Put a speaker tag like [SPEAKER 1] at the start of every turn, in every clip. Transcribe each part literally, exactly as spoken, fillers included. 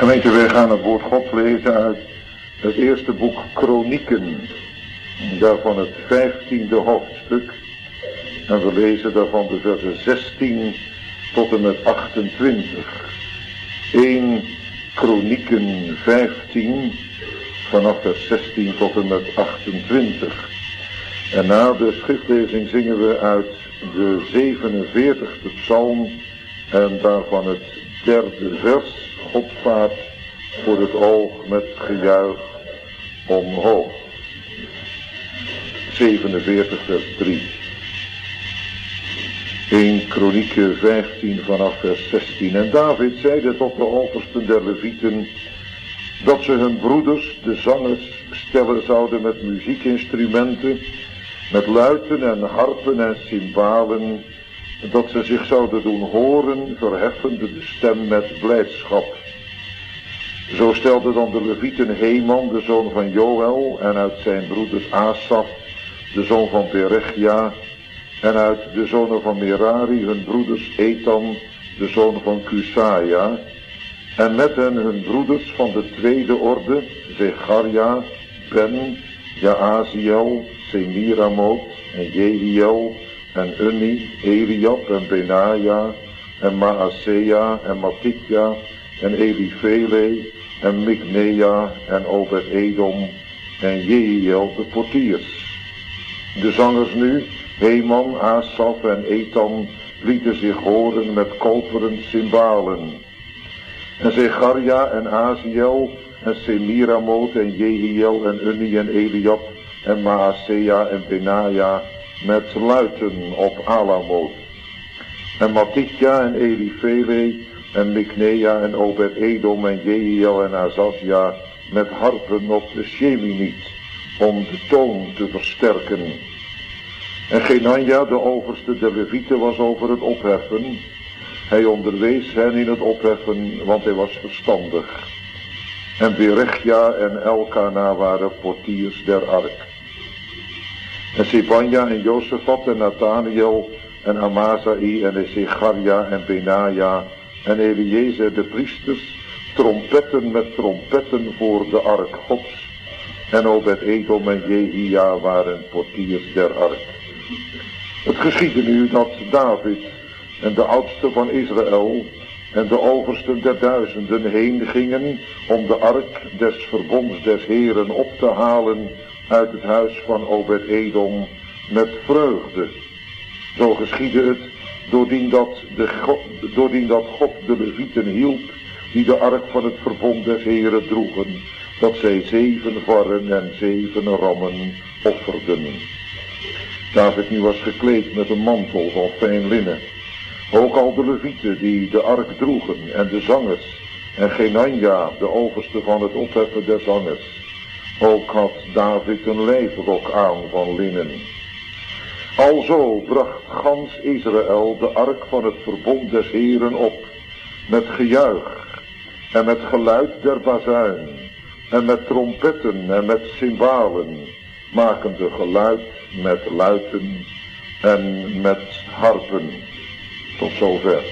[SPEAKER 1] Gemeente, wij gaan het woord God lezen uit het eerste boek Kronieken, daarvan het vijftiende hoofdstuk. En we lezen daarvan de versen zestien tot en met achtentwintig. eerste Kronieken vijftien, vanaf vers zestien tot en met achtentwintig. En na de schriftlezing zingen we uit de zevenenveertigste psalm en daarvan het derde vers. God vaart voor het oog met gejuich omhoog. zevenenveertig vers drie. eerste Kronieken vijftien vanaf vers zestien. En David zeide tot de oversten der Levieten dat ze hun broeders, de zangers, stellen zouden met muziekinstrumenten, met luiten en harpen en cymbalen, dat ze zich zouden doen horen, verheffende de stem met blijdschap. Zo stelde dan de Levieten Heman, de zoon van Joël, en uit zijn broeders Asaf, de zoon van Berechia, en uit de zonen van Merari hun broeders Ethan, de zoon van Kusaja, en met hen hun broeders van de tweede orde, Zecharia, Ben, Jaaziel, Semiramoth en Jehiel, en Unni, Eliab en Benaja, en Maasea en Matitja, en Elifele, en Miknea, en Obed-Edom, en Jehiel de portiers. De zangers nu, Heman, Asaf en Ethan, lieten zich horen met koperen cymbalen. En Zecharia en Aziel, en Semiramoth en Jehiel en Unni en Eliab, en Maasea en Benaja, met luiten op Alamoth. En Matitja en Elifele en Miknea en Obed-Edom en Jehiel en Azazia met harpen op de Sheminiet, om de toon te versterken. En Genanja, de overste der Levieten, was over het opheffen. Hij onderwees hen in het opheffen, want hij was verstandig. En Berechia en Elkana waren portiers der ark. En Sebanja en Jozefat en Nathaniel en Amazai en Zecharia en Benaja en Eliezer de priesters, trompetten met trompetten voor de ark Gods. En Obed-Edom en Jehia waren portiers der ark. Het geschiedde nu dat David en de oudsten van Israël en de oversten der duizenden heen gingen om de ark des verbonds des Heren op te halen uit het huis van Obed-Edom met vreugde. Zo geschiedde het doordien dat, de God, doordien dat God de Levieten hielp die de ark van het verbond des Heren droegen, dat zij zeven varren en zeven rammen offerden. David nu was gekleed met een mantel van fijn linnen. Ook al de Levieten die de ark droegen en de zangers en Genanja, de overste van het opheffen der zangers. Ook had David een lijfrok aan van linnen. Alzo bracht gans Israël de ark van het verbond des Heren op, met gejuich en met geluid der bazuin en met trompetten en met cymbalen, makende geluid met luiten en met harpen. Tot zover.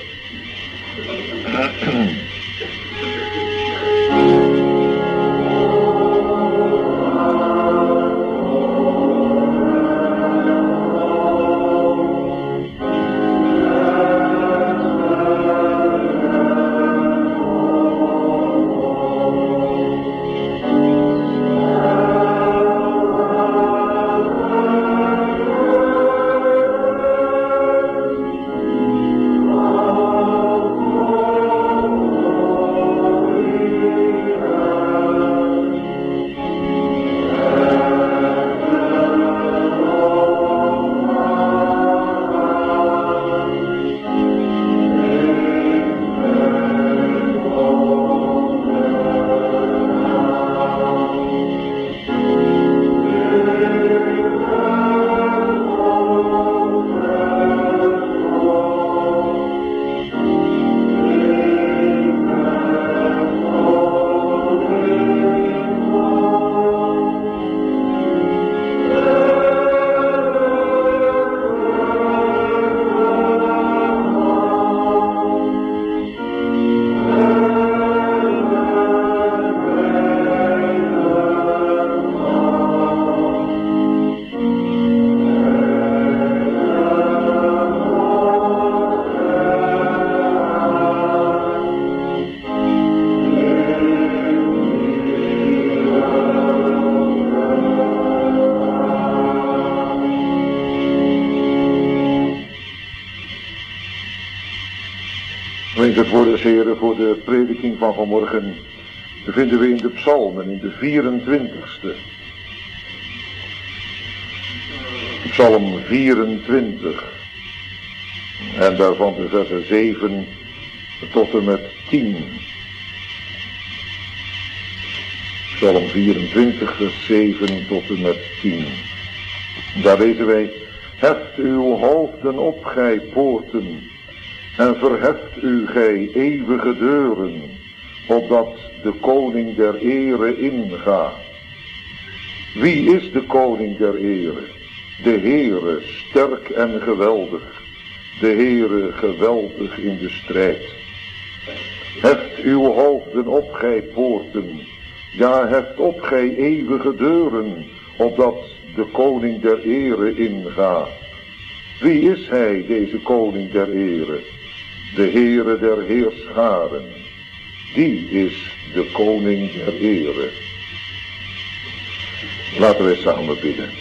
[SPEAKER 1] Voor de Heere, voor de prediking van vanmorgen vinden we in de psalmen, in de vierentwintigste. Psalm vierentwintig. En daarvan de versen zeven tot en met tien. Psalm vierentwintig, vers zeven tot en met tien. Daar lezen wij: Heft uw hoofden op, gij poorten, en verheft u, gij eeuwige deuren, opdat de koning der ere inga. Wie is de koning der ere? De Heere, sterk en geweldig, de Heere geweldig in de strijd. Heft uw hoofden op, gij poorten, ja, heft op, gij eeuwige deuren, opdat de koning der ere inga. Wie is hij, deze koning der ere? De Heere der heerscharen, die is de koning der ere. Laten wij samen bidden.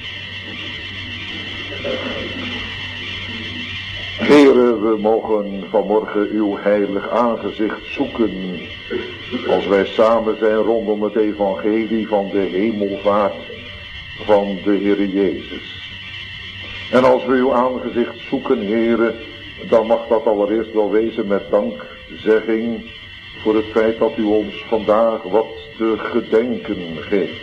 [SPEAKER 1] Heere, we mogen vanmorgen uw heilig aangezicht zoeken, als wij samen zijn rondom het evangelie van de hemelvaart van de Heere Jezus. En als we uw aangezicht zoeken, Heere, dan mag dat allereerst wel wezen met dankzegging voor het feit dat u ons vandaag wat te gedenken geeft.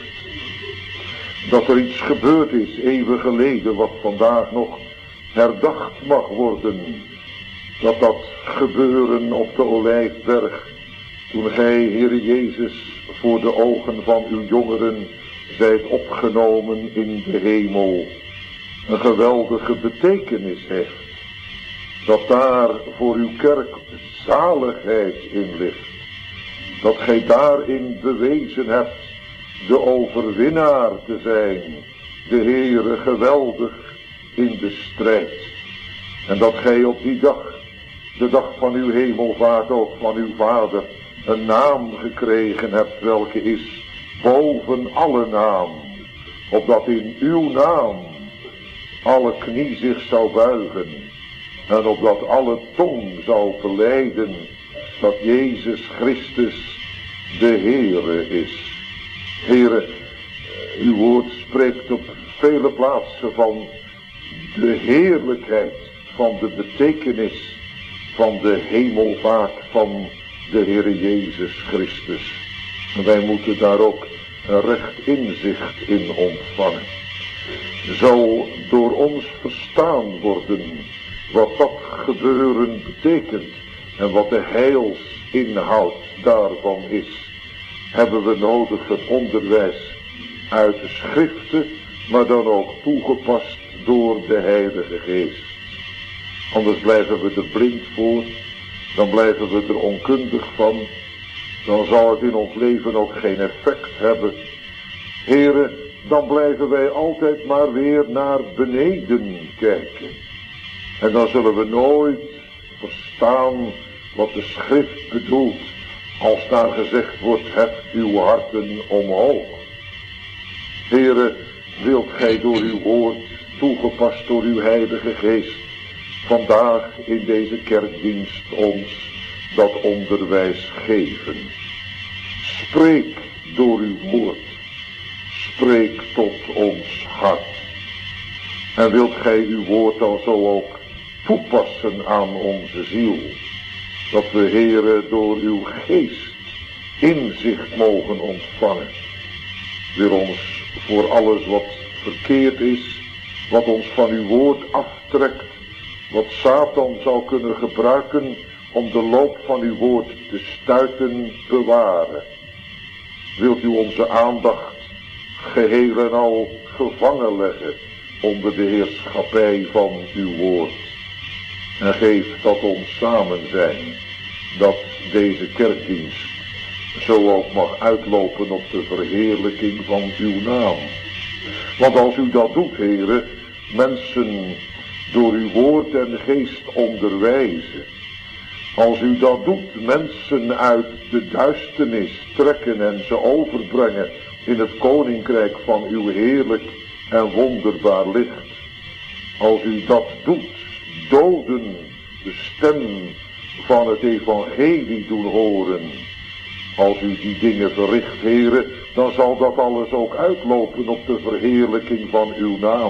[SPEAKER 1] Dat er iets gebeurd is eeuwen geleden wat vandaag nog herdacht mag worden. Dat dat gebeuren op de Olijfberg, toen gij, Heere Jezus, voor de ogen van uw jongeren zijt opgenomen in de hemel, een geweldige betekenis heeft. Dat daar voor uw kerk zaligheid in ligt. Dat gij daarin bewezen hebt de overwinnaar te zijn, de Heere geweldig in de strijd. En dat gij op die dag, de dag van uw hemelvaart, ook van uw Vader, een naam gekregen hebt, welke is boven alle naam, opdat in uw naam alle knie zich zou buigen, en opdat alle tong zou verleiden dat Jezus Christus de Heere is. Heere, uw woord spreekt op vele plaatsen van de heerlijkheid, van de betekenis van de hemelvaart van de Heere Jezus Christus. En wij moeten daar ook een recht inzicht in ontvangen. Zal door ons verstaan worden wat dat gebeuren betekent en wat de heilsinhoud daarvan is, hebben we nodig het onderwijs uit de schriften, maar dan ook toegepast door de Heilige Geest. Anders blijven we er blind voor, dan blijven we er onkundig van, dan zal het in ons leven ook geen effect hebben. Heren, dan blijven wij altijd maar weer naar beneden kijken. En dan zullen we nooit verstaan wat de schrift bedoelt, als daar gezegd wordt, heft uw harten omhoog. Heren, wilt gij door uw woord, toegepast door uw Heilige Geest, vandaag in deze kerkdienst ons dat onderwijs geven. Spreek door uw woord. Spreek tot ons hart. En wilt gij uw woord dan zo ook toepassen aan onze ziel. Dat we, Heere, door uw geest inzicht mogen ontvangen. Wil ons voor alles wat verkeerd is, wat ons van uw woord aftrekt, wat Satan zou kunnen gebruiken om de loop van uw woord te stuiten, bewaren. Wilt u onze aandacht geheel en al gevangen leggen onder de heerschappij van uw woord. En geef dat ons samen zijn, dat deze kerkdienst zo ook mag uitlopen op de verheerlijking van uw naam. Want als u dat doet, Heere, mensen door uw woord en geest onderwijzen, als u dat doet, mensen uit de duisternis trekken en ze overbrengen in het koninkrijk van uw heerlijk en wonderbaar licht. Als u dat doet, doden de stem van het evangelie doen horen. Als u die dingen verricht, Heere, dan zal dat alles ook uitlopen op de verheerlijking van uw naam.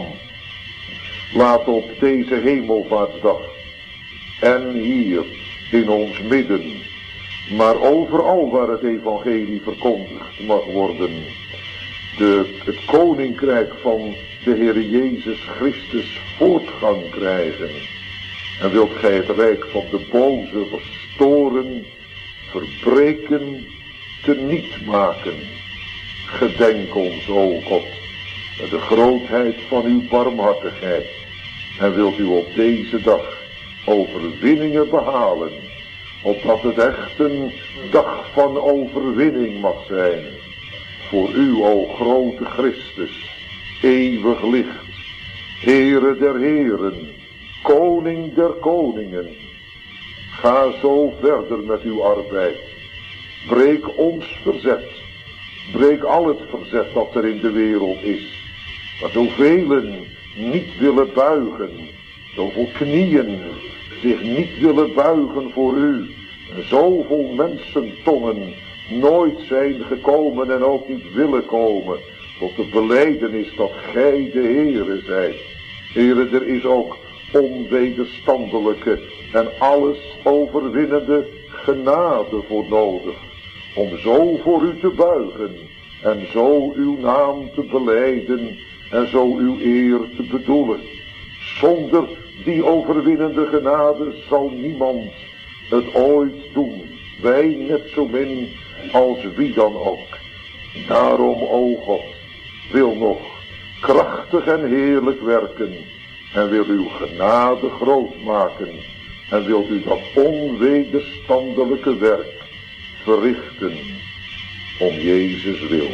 [SPEAKER 1] Laat op deze hemelvaartsdag en hier in ons midden, maar overal waar het evangelie verkondigd mag worden, de, het koninkrijk van de Heere Jezus Christus voortgang krijgen. En wilt gij het rijk van de boze verstoren, verbreken, teniet maken. Gedenk ons, o God, met de grootheid van uw barmhartigheid. En wilt u op deze dag overwinningen behalen, opdat het echt een dag van overwinning mag zijn. Voor u, o grote Christus, eeuwig licht, Heere der heren, Koning der koningen. Ga zo verder met uw arbeid. Breek ons verzet. Breek al het verzet dat er in de wereld is. Maar zoveel niet willen buigen, zoveel knieën zich niet willen buigen voor u. En zoveel mensentongen nooit zijn gekomen en ook niet willen komen tot de belijdenis dat gij de Heere zijt. Heere, er is ook onwederstandelijke en alles overwinnende genade voor nodig, om zo voor u te buigen en zo uw naam te belijden en zo uw eer te bedoelen. Zonder die overwinnende genade zal niemand het ooit doen, wij net zo min als wie dan ook. Daarom, o God, wil nog krachtig en heerlijk werken en wil uw genade groot maken en wilt u dat onwederstandelijke werk verrichten om Jezus wil.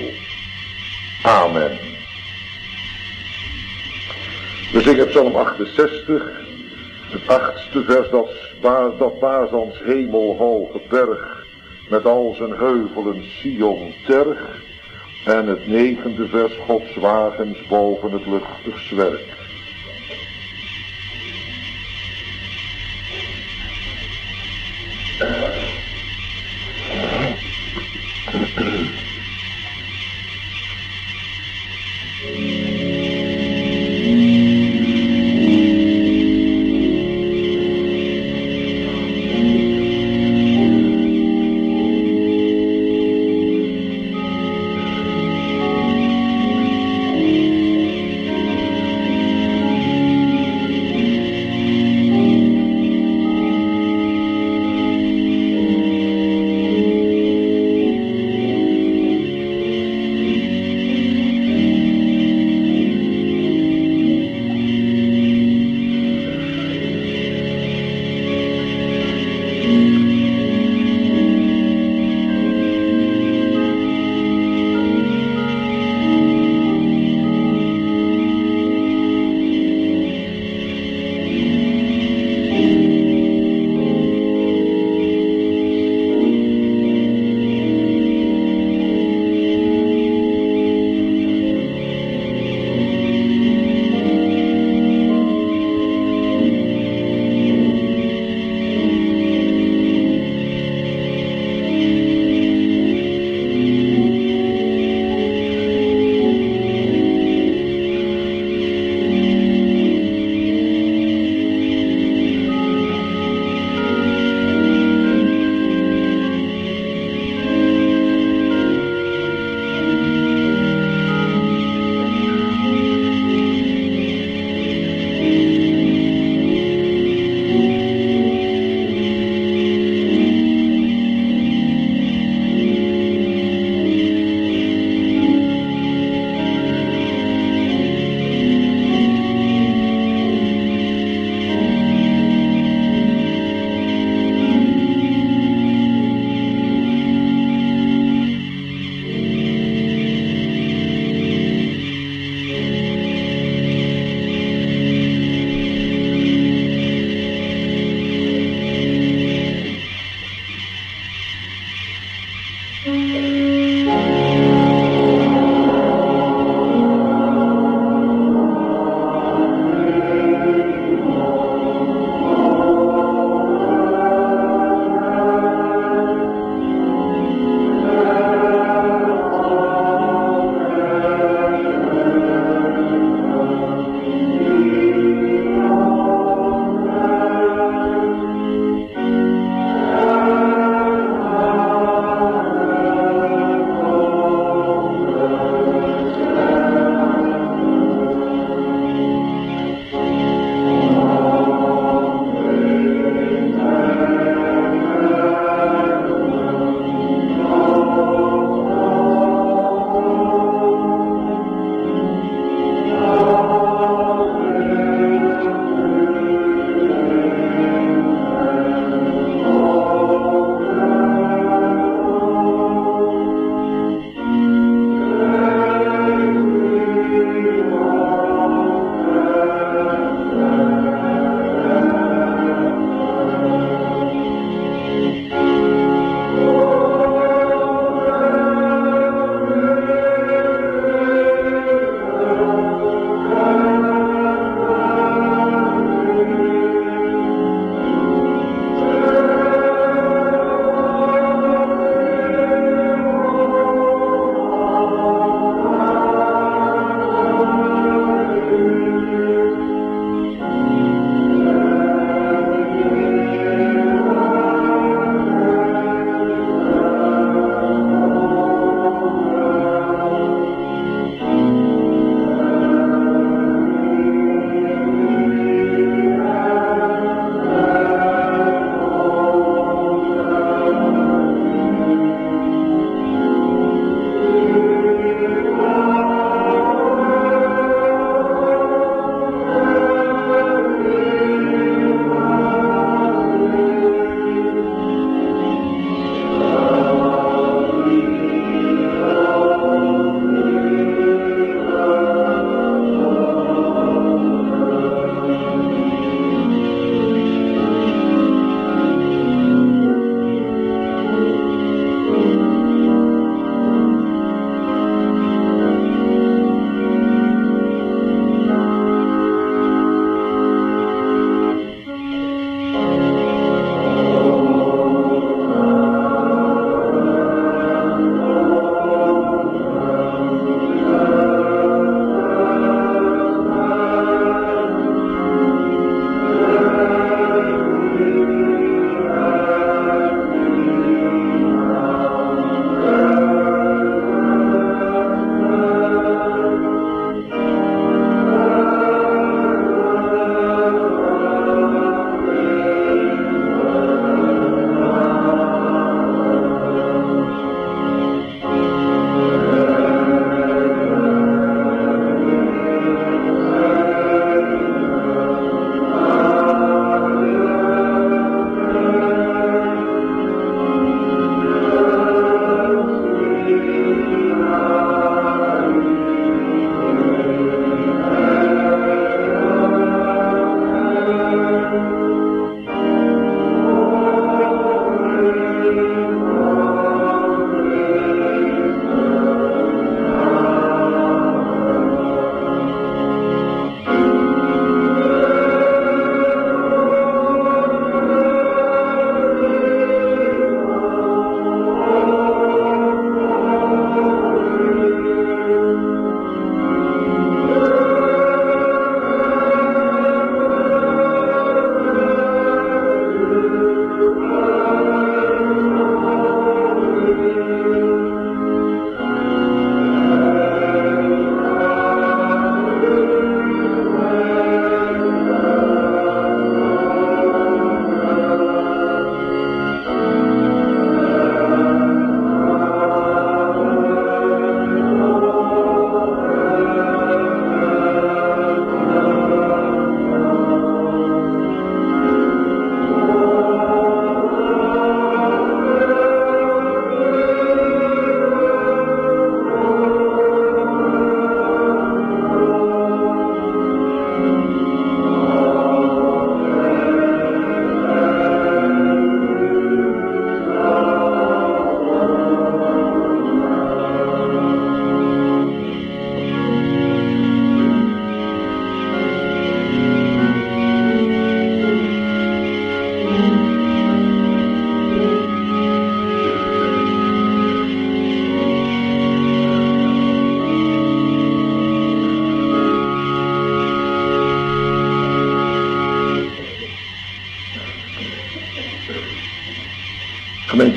[SPEAKER 1] Amen. We zingen Psalm achtenzestig, het achtste vers, dat, dat Bazans hemelhoge berg met al zijn heuvelen Sion terg, en het negende vers, Gods wagens boven het luchtig zwerk.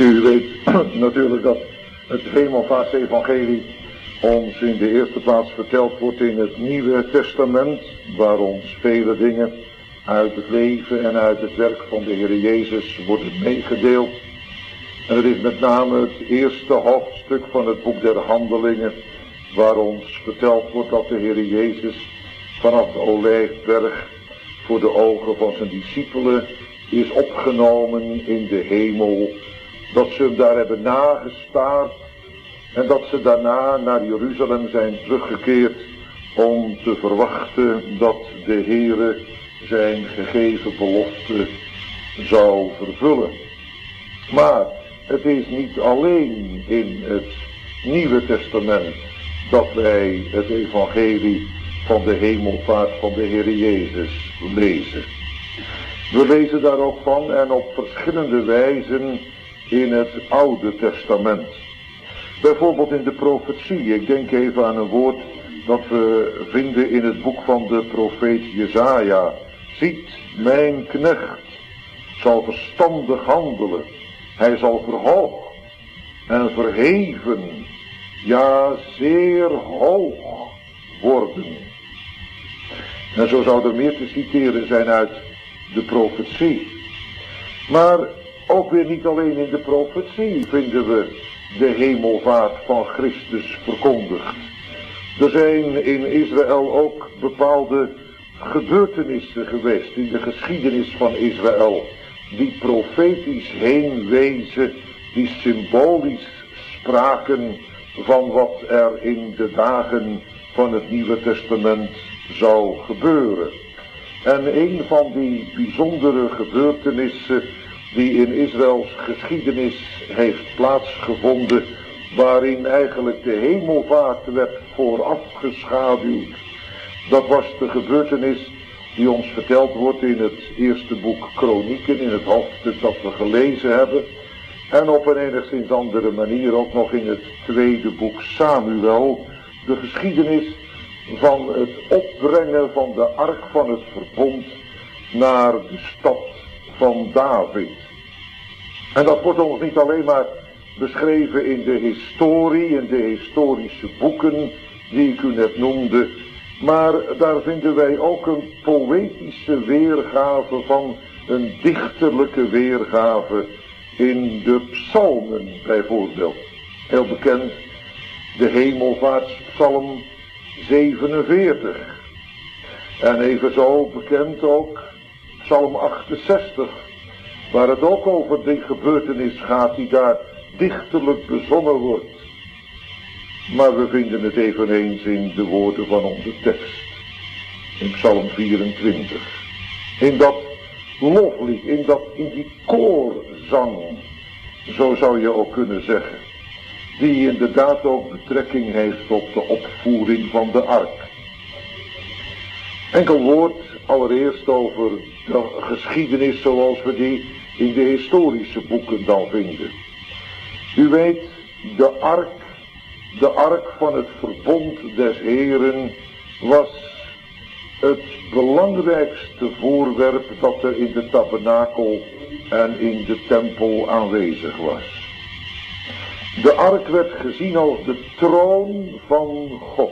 [SPEAKER 1] U weet natuurlijk dat het hemelvaartsevangelie ons in de eerste plaats verteld wordt in het Nieuwe Testament, waar ons vele dingen uit het leven en uit het werk van de Heer Jezus worden meegedeeld. En het is met name het eerste hoofdstuk van het boek der Handelingen, waar ons verteld wordt dat de Heer Jezus vanaf de Olijfberg voor de ogen van zijn discipelen is opgenomen in de hemel, dat ze hem daar hebben nagestaard en dat ze daarna naar Jeruzalem zijn teruggekeerd om te verwachten dat de Heere zijn gegeven belofte zou vervullen. Maar het is niet alleen in het Nieuwe Testament dat wij het evangelie van de hemelvaart van de Heer Jezus lezen. We lezen daar ook van en op verschillende wijzen in het Oude Testament. Bijvoorbeeld in de profetie. Ik denk even aan een woord dat we vinden in het boek van de profeet Jesaja. Ziet, mijn knecht zal verstandig handelen. Hij zal verhoogd en verheven, ja zeer hoog worden. En zo zou er meer te citeren zijn uit de profetie. Maar ook weer niet alleen in de profetie vinden we de hemelvaart van Christus verkondigd. Er zijn in Israël ook bepaalde gebeurtenissen geweest in de geschiedenis van Israël, die profetisch heen wezen, die symbolisch spraken van wat er in de dagen van het Nieuwe Testament zou gebeuren. En een van die bijzondere gebeurtenissen die in Israëls geschiedenis heeft plaatsgevonden, waarin eigenlijk de hemelvaart werd voorafgeschaduwd, dat was de gebeurtenis die ons verteld wordt in het eerste boek Kronieken, in het hoofdstuk dat we gelezen hebben, en op een enigszins andere manier ook nog in het tweede boek Samuel, de geschiedenis van het opbrengen van de ark van het verbond naar de stad van David. En dat wordt ons niet alleen maar beschreven in de historie, in de historische boeken die ik u net noemde, maar daar vinden wij ook een poëtische weergave van, een dichterlijke weergave in de psalmen bijvoorbeeld. Heel bekend, de hemelvaartspsalm zevenenveertig. En evenzo bekend ook psalm achtenzestig, waar het ook over die gebeurtenis gaat die daar dichterlijk bezongen wordt. Maar we vinden het eveneens in de woorden van onze tekst, in psalm vierentwintig. In dat loflied, in, dat, in die koorzang, zo zou je ook kunnen zeggen, die inderdaad ook betrekking heeft op de opvoering van de ark. Enkel woord allereerst over de geschiedenis zoals we die in de historische boeken dan vinden. U weet, de ark, de ark van het verbond des Heeren was het belangrijkste voorwerp dat er in de tabernakel en in de tempel aanwezig was. De ark werd gezien als de troon van God.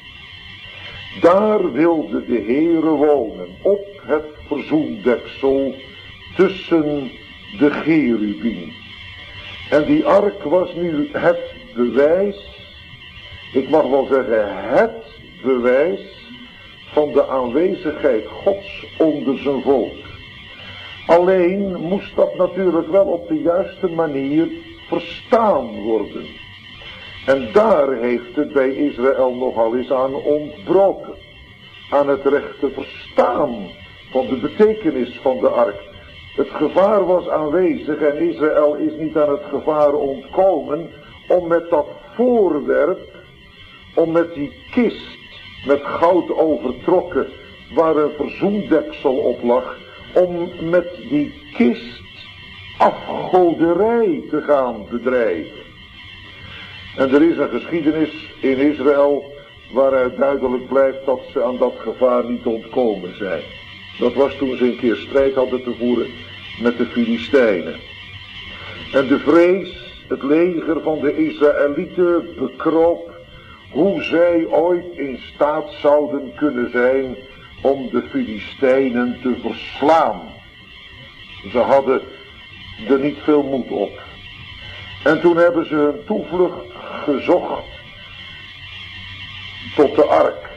[SPEAKER 1] Daar wilde de Heere wonen, op het verzoendeksel tussen de cherubien. En die ark was nu het bewijs, ik mag wel zeggen het bewijs van de aanwezigheid Gods onder zijn volk. Alleen moest dat natuurlijk wel op de juiste manier verstaan worden. En daar heeft het bij Israël nogal eens aan ontbroken. Aan het rechte verstaan van de betekenis van de ark. Het gevaar was aanwezig en Israël is niet aan het gevaar ontkomen om met dat voorwerp, om met die kist met goud overtrokken waar een verzoendeksel op lag, om met die kist afgoderij te gaan bedrijven. En er is een geschiedenis in Israël waaruit duidelijk blijkt dat ze aan dat gevaar niet ontkomen zijn. Dat was toen ze een keer strijd hadden te voeren met de Filistijnen. En de vrees, het leger van de Israëlieten, bekroop hoe zij ooit in staat zouden kunnen zijn om de Filistijnen te verslaan. Ze hadden er niet veel moed op. En toen hebben ze hun toevlucht gezocht tot de ark.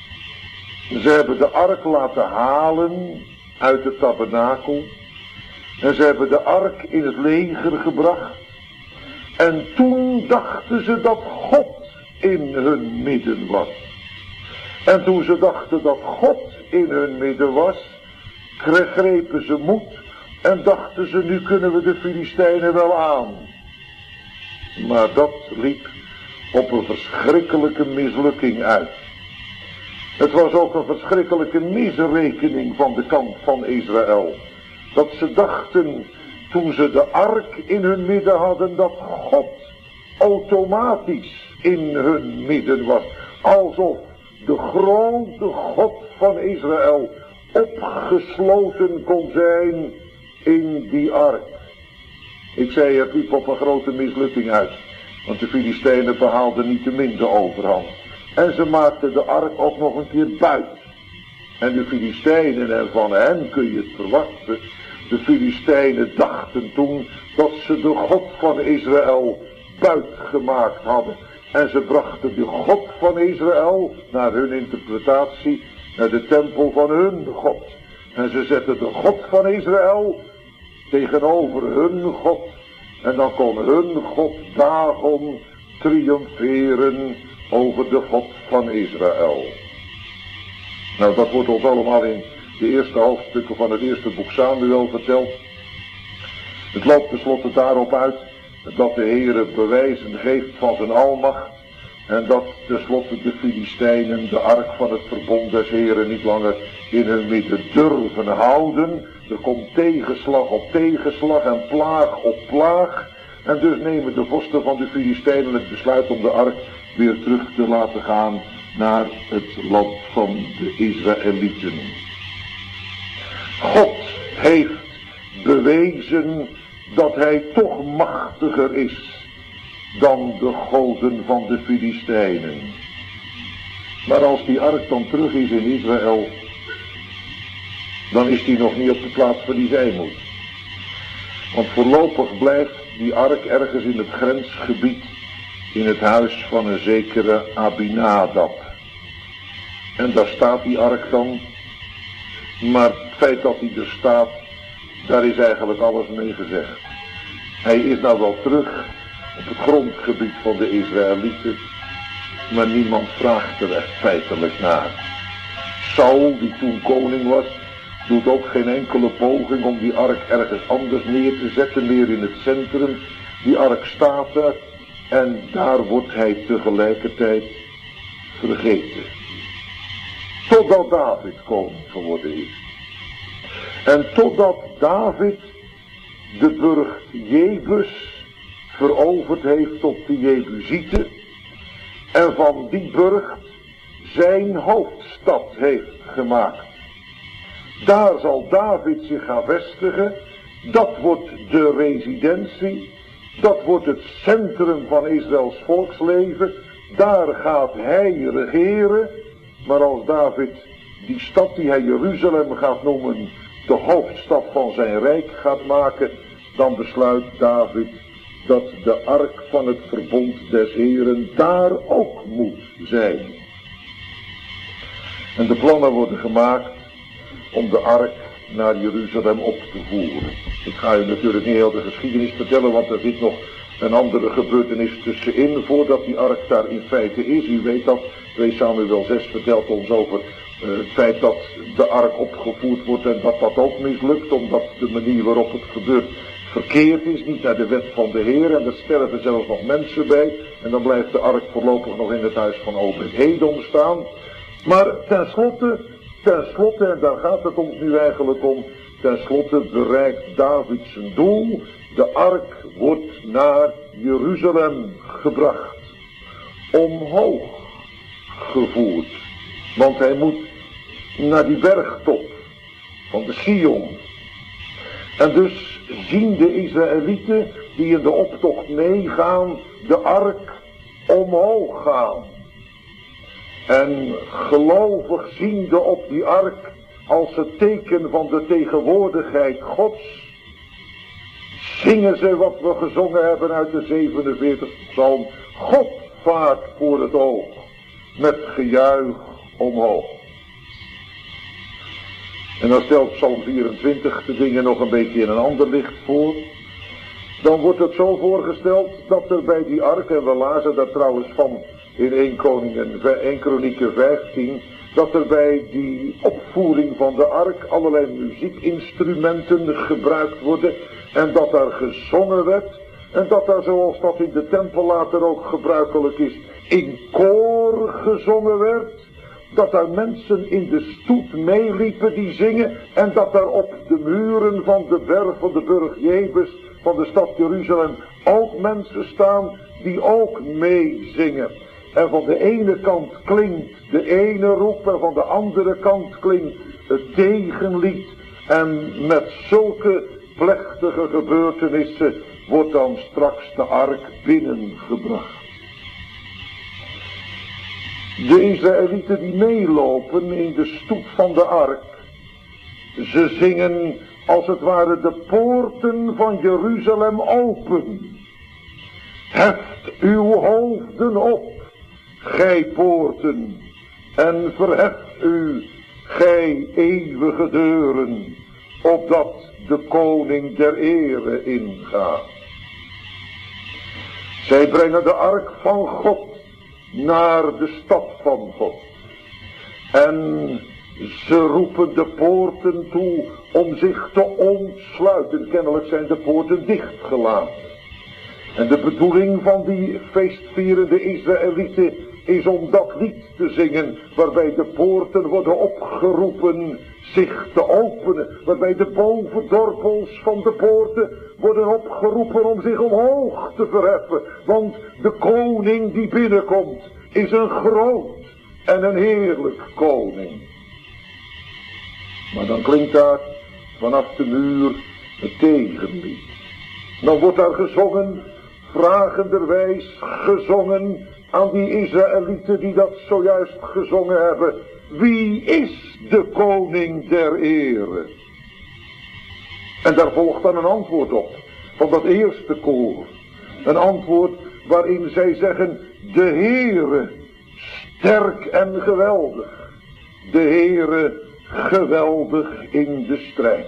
[SPEAKER 1] Ze hebben de ark laten halen uit het tabernakel. En ze hebben de ark in het leger gebracht. En toen dachten ze dat God in hun midden was. En toen ze dachten dat God in hun midden was, grepen ze moed en dachten ze, nu kunnen we de Filistijnen wel aan. Maar dat liep op een verschrikkelijke mislukking uit. Het was ook een verschrikkelijke misrekening van de kant van Israël. Dat ze dachten, toen ze de ark in hun midden hadden, dat God automatisch in hun midden was. Alsof de grote God van Israël opgesloten kon zijn in die ark. Ik zei, het liep op een grote mislukking uit. Want de Filistijnen behaalden niettemin de overhand. En ze maakten de ark ook nog een keer buiten. En de Filistijnen, en van hen kun je het verwachten, de Filistijnen dachten toen dat ze de God van Israël buitgemaakt hadden. En ze brachten de God van Israël, naar hun interpretatie, naar de tempel van hun God. En ze zetten de God van Israël tegenover hun God. En dan kon hun God daarom triomferen over de God van Israël. Nou, dat wordt ons allemaal in de eerste hoofdstukken van het eerste boek Samuel verteld. Het loopt tenslotte daarop uit dat de Heere bewijzen geeft van zijn almacht. En dat tenslotte de Filistijnen de ark van het verbond des Heeren niet langer in hun midden durven houden. Er komt tegenslag op tegenslag en plaag op plaag. En dus nemen de vorsten van de Filistijnen het besluit om de ark weer terug te laten gaan naar het land van de Israëlieten. God heeft bewezen dat hij toch machtiger is dan de goden van de Filistijnen. Maar als die ark dan terug is in Israël, dan is die nog niet op de plaats waar die zijn moet. Want voorlopig blijft die ark ergens in het grensgebied in het huis van een zekere Abinadab. En daar staat die ark dan. Maar het feit dat hij er staat, daar is eigenlijk alles mee gezegd. Hij is nou wel terug op het grondgebied van de Israëlieten, maar niemand vraagt er echt feitelijk naar. Saul, die toen koning was, doet ook geen enkele poging om die ark ergens anders neer te zetten, meer in het centrum. Die ark staat daar en daar wordt hij tegelijkertijd vergeten. Totdat David koning geworden is. En totdat David de burcht Jebus veroverd heeft op de Jebusieten en van die burcht zijn hoofdstad heeft gemaakt. Daar zal David zich gaan vestigen. Dat wordt de residentie. Dat wordt het centrum van Israëls volksleven. Daar gaat hij regeren. Maar als David die stad die hij Jeruzalem gaat noemen, de hoofdstad van zijn rijk gaat maken, dan besluit David dat de ark van het verbond des Heeren daar ook moet zijn. En de plannen worden gemaakt om de ark naar Jeruzalem op te voeren. Ik ga u natuurlijk niet heel de geschiedenis vertellen, want er zit nog een andere gebeurtenis tussenin voordat die ark daar in feite is. U weet dat, twee Samuel zes vertelt ons over uh, het feit dat de ark opgevoerd wordt en dat dat ook mislukt, omdat de manier waarop het gebeurt verkeerd is, niet naar de wet van de Heer, en er sterven zelfs nog mensen bij, en dan blijft de ark voorlopig nog in het huis van Obed-Edom staan. Maar tenslotte, tenslotte, en daar gaat het ons nu eigenlijk om, tenslotte bereikt David zijn doel. De ark wordt naar Jeruzalem gebracht, omhoog gevoerd, want hij moet naar die bergtop van de Sion. En dus zien de Israëlieten die in de optocht meegaan, de ark omhoog gaan. En gelovig ziende op die ark als het teken van de tegenwoordigheid Gods, zingen ze wat we gezongen hebben uit de zevenenveertigste psalm. God vaart voor het oog, met gejuich omhoog. En dan stelt psalm vierentwintig de dingen nog een beetje in een ander licht voor. Dan wordt het zo voorgesteld dat er bij die ark, en we lazen daar trouwens van in één Koningen, één Kronieken vijftien, dat er bij die opvoering van de ark allerlei muziekinstrumenten gebruikt worden en dat daar gezongen werd en dat daar, zoals dat in de tempel later ook gebruikelijk is, in koor gezongen werd, dat daar mensen in de stoet meeliepen die zingen en dat daar op de muren van de berg van de burg Jebus van de stad Jeruzalem ook mensen staan die ook meezingen. En van de ene kant klinkt de ene roep en van de andere kant klinkt het tegenlied. En met zulke plechtige gebeurtenissen wordt dan straks de ark binnengebracht. De Israëlieten die meelopen in de stoet van de ark, ze zingen als het ware de poorten van Jeruzalem open. Heft uw hoofden op, gij poorten, en verheft u, gij eeuwige deuren, opdat de koning der ere ingaat. Zij brengen de ark van God naar de stad van God. En ze roepen de poorten toe om zich te ontsluiten. Kennelijk zijn de poorten dichtgelaten. En de bedoeling van die feestvierende Israëlieten is om dat lied te zingen, waarbij de poorten worden opgeroepen zich te openen, waarbij de bovendorpels van de poorten worden opgeroepen om zich omhoog te verheffen, want de koning die binnenkomt is een groot en een heerlijk koning. Maar dan klinkt daar vanaf de muur het tegenlied. Dan wordt daar gezongen, vragenderwijs gezongen aan die Israëlieten die dat zojuist gezongen hebben. Wie is de koning der ere? En daar volgt dan een antwoord op van dat eerste koor. Een antwoord waarin zij zeggen, de Heere sterk en geweldig. De Heere geweldig in de strijd.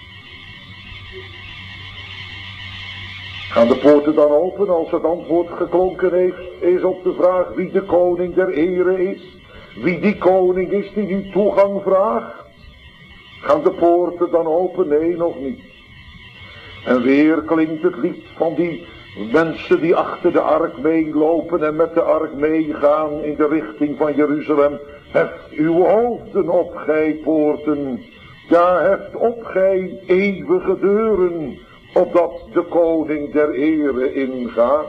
[SPEAKER 1] Gaan de poorten dan open als het antwoord geklonken heeft, is op de vraag wie de koning der ere is? Wie die koning is die nu toegang vraagt? Gaan de poorten dan open? Nee, nog niet. En weer klinkt het lied van die mensen die achter de ark meelopen en met de ark meegaan in de richting van Jeruzalem. Heft uw hoofden op, gij poorten. Ja, heft op, gij eeuwige deuren, opdat de koning der ere ingaat.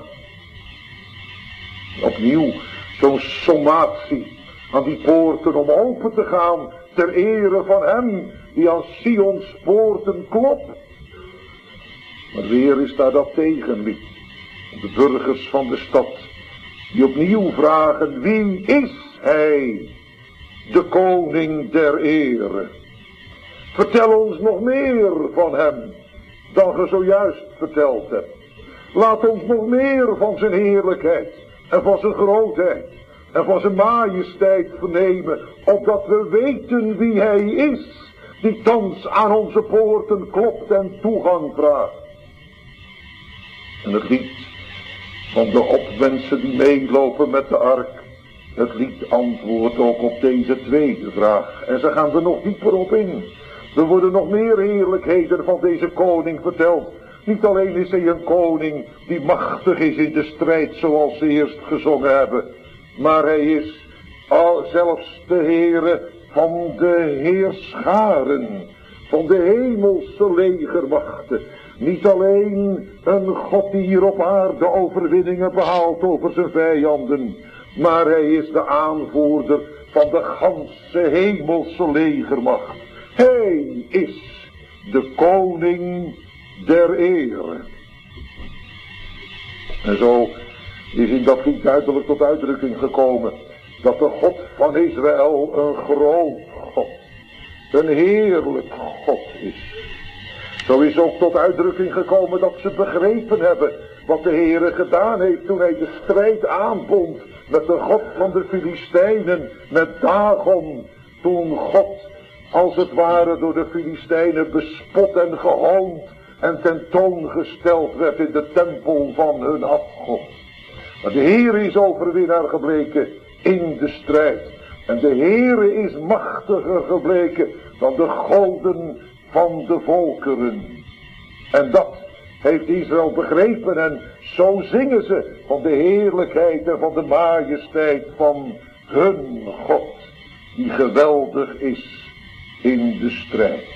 [SPEAKER 1] Opnieuw zo'n sommatie aan die poorten om open te gaan ter ere van hem die aan Sions poorten klopt. Maar weer is daar dat tegenlied. De burgers van de stad die opnieuw vragen, wie is hij, de koning der ere? Vertel ons nog meer van hem dan ge zojuist verteld hebt. Laat ons nog meer van zijn heerlijkheid en van zijn grootheid en van zijn majesteit vernemen, opdat we weten wie hij is, die thans aan onze poorten klopt en toegang vraagt. En het lied van de opmensen die meelopen met de ark, het lied antwoordt ook op deze tweede vraag. En ze gaan er nog dieper op in. Er worden nog meer heerlijkheden van deze koning verteld. Niet alleen is hij een koning die machtig is in de strijd zoals ze eerst gezongen hebben. Maar hij is al zelfs de Heere van de heerscharen. Van de hemelse legermachten. Niet alleen een God die hier op aarde overwinningen behaalt over zijn vijanden. Maar hij is de aanvoerder van de ganse hemelse legermacht. Hij is de koning der ere. En zo is in dat lied duidelijk tot uitdrukking gekomen dat de God van Israël een groot God, een heerlijk God is. Zo is ook tot uitdrukking gekomen dat ze begrepen hebben wat de Heere gedaan heeft toen hij de strijd aanbond met de God van de Filistijnen, met Dagon. Toen God als het ware door de Filistijnen bespot en gehoond en tentoongesteld werd in de tempel van hun afgod. Maar de Heere is overwinnaar gebleken in de strijd. En de Heere is machtiger gebleken dan de goden van de volkeren. En dat heeft Israël begrepen en zo zingen ze van de heerlijkheid en van de majesteit van hun God, die geweldig is in de strijd.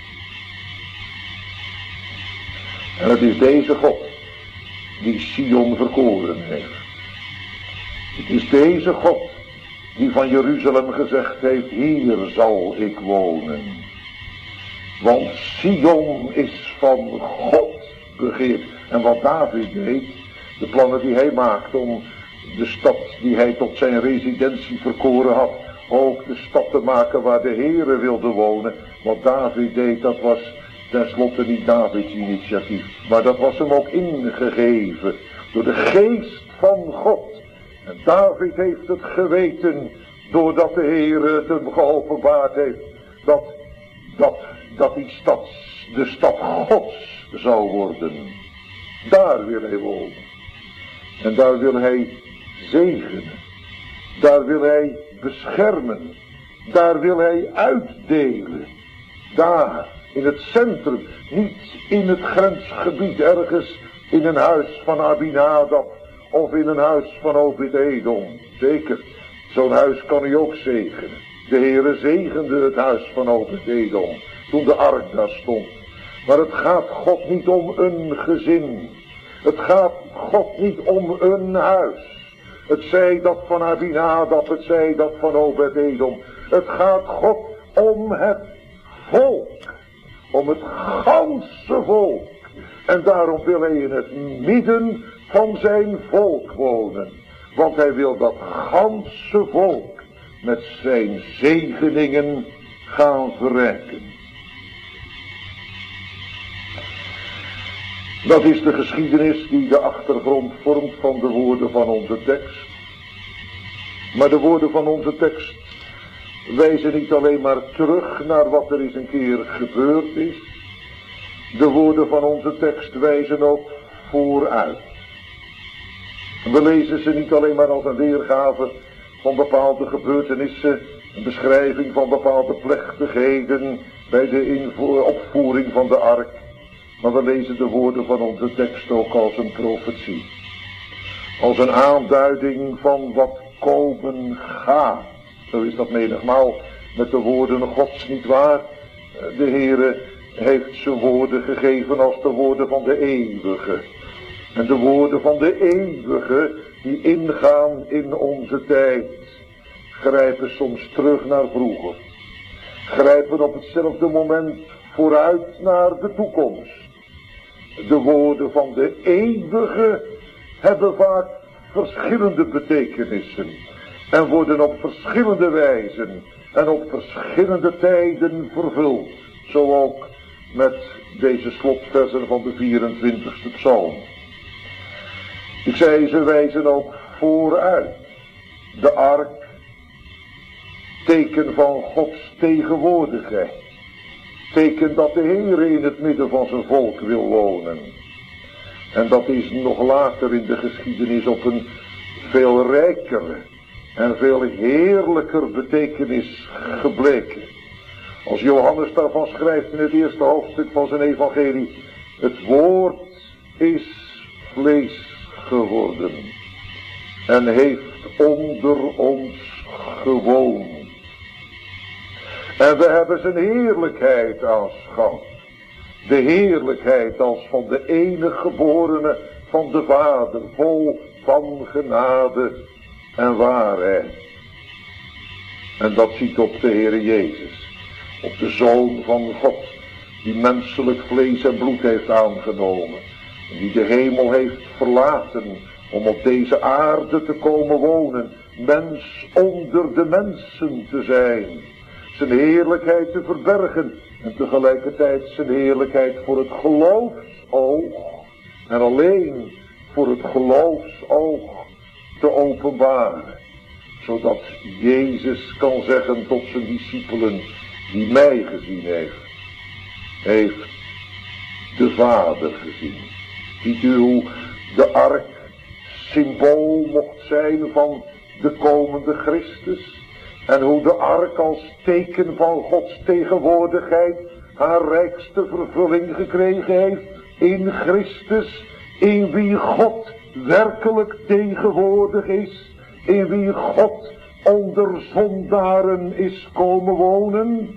[SPEAKER 1] En het is deze God die Sion verkoren heeft. Het is deze God die van Jeruzalem gezegd heeft, hier zal ik wonen. Want Sion is van God begeerd. En wat David deed, de plannen die hij maakte om de stad die hij tot zijn residentie verkoren had, ook de stad te maken waar de Heere wilde wonen. Wat David deed, dat was tenslotte niet Davids initiatief, maar dat was hem ook ingegeven door de geest van God. En David heeft het geweten, doordat de Heere het hem geopenbaard heeft, dat, dat, dat die stad de stad Gods zou worden. Daar wil hij wonen. En daar wil hij zegenen. Daar wil hij beschermen. Daar wil hij uitdelen. Daar, in het centrum. Niet in het grensgebied ergens in een huis van Abinadab of in een huis van Obed-Edom. Zeker, zo'n huis kan hij ook zegenen. De Heere zegende het huis van Obed-Edom toen de ark daar stond. Maar het gaat God niet om een gezin. Het gaat God niet om een huis. Het zij dat van Abinadab, het zij dat van Obed-Edom. Het gaat God om het volk. Om het ganse volk. En daarom wil hij in het midden van zijn volk wonen. Want hij wil dat ganse volk met zijn zegeningen gaan verrijken. Dat is de geschiedenis die de achtergrond vormt van de woorden van onze tekst. Maar de woorden van onze tekst wijzen niet alleen maar terug naar wat er eens een keer gebeurd is. De woorden van onze tekst wijzen ook vooruit. We lezen ze niet alleen maar als een weergave van bepaalde gebeurtenissen, een beschrijving van bepaalde plechtigheden bij de invoer, opvoering van de ark. Maar we lezen de woorden van onze tekst ook als een profetie. Als een aanduiding van wat komen gaat. Zo is dat menigmaal met de woorden Gods, niet waar? De Heere heeft zijn woorden gegeven als de woorden van de eeuwige. En de woorden van de eeuwige die ingaan in onze tijd, grijpen soms terug naar vroeger. Grijpen op hetzelfde moment vooruit naar de toekomst. De woorden van de eeuwige hebben vaak verschillende betekenissen. En worden op verschillende wijzen en op verschillende tijden vervuld. Zo ook met deze slotversen van de vierentwintigste psalm. Ik zei, ze wijzen ook vooruit. De ark, teken van Gods tegenwoordigheid. Teken dat de Heere in het midden van zijn volk wil wonen. En dat is nog later in de geschiedenis op een veel rijkere en veel heerlijker betekenis gebleken. Als Johannes daarvan schrijft in het eerste hoofdstuk van zijn evangelie: het woord is vlees geworden en heeft onder ons gewoond. En we hebben zijn heerlijkheid aanschouwd. De heerlijkheid als van de enige geborene van de Vader, vol van genade en waarheid. En dat ziet op de Heere Jezus, op de Zoon van God, die menselijk vlees en bloed heeft aangenomen. Die de hemel heeft verlaten om op deze aarde te komen wonen. Mens onder de mensen te zijn. Zijn heerlijkheid te verbergen. En tegelijkertijd zijn heerlijkheid voor het geloofsoog. En alleen voor het geloofsoog te openbaren. Zodat Jezus kan zeggen tot zijn discipelen, die mij gezien heeft, heeft de Vader gezien. Ziet u hoe de ark symbool mocht zijn van de komende Christus. En hoe de ark als teken van Gods tegenwoordigheid haar rijkste vervulling gekregen heeft in Christus. In wie God werkelijk tegenwoordig is. In wie God onder zondaren is komen wonen.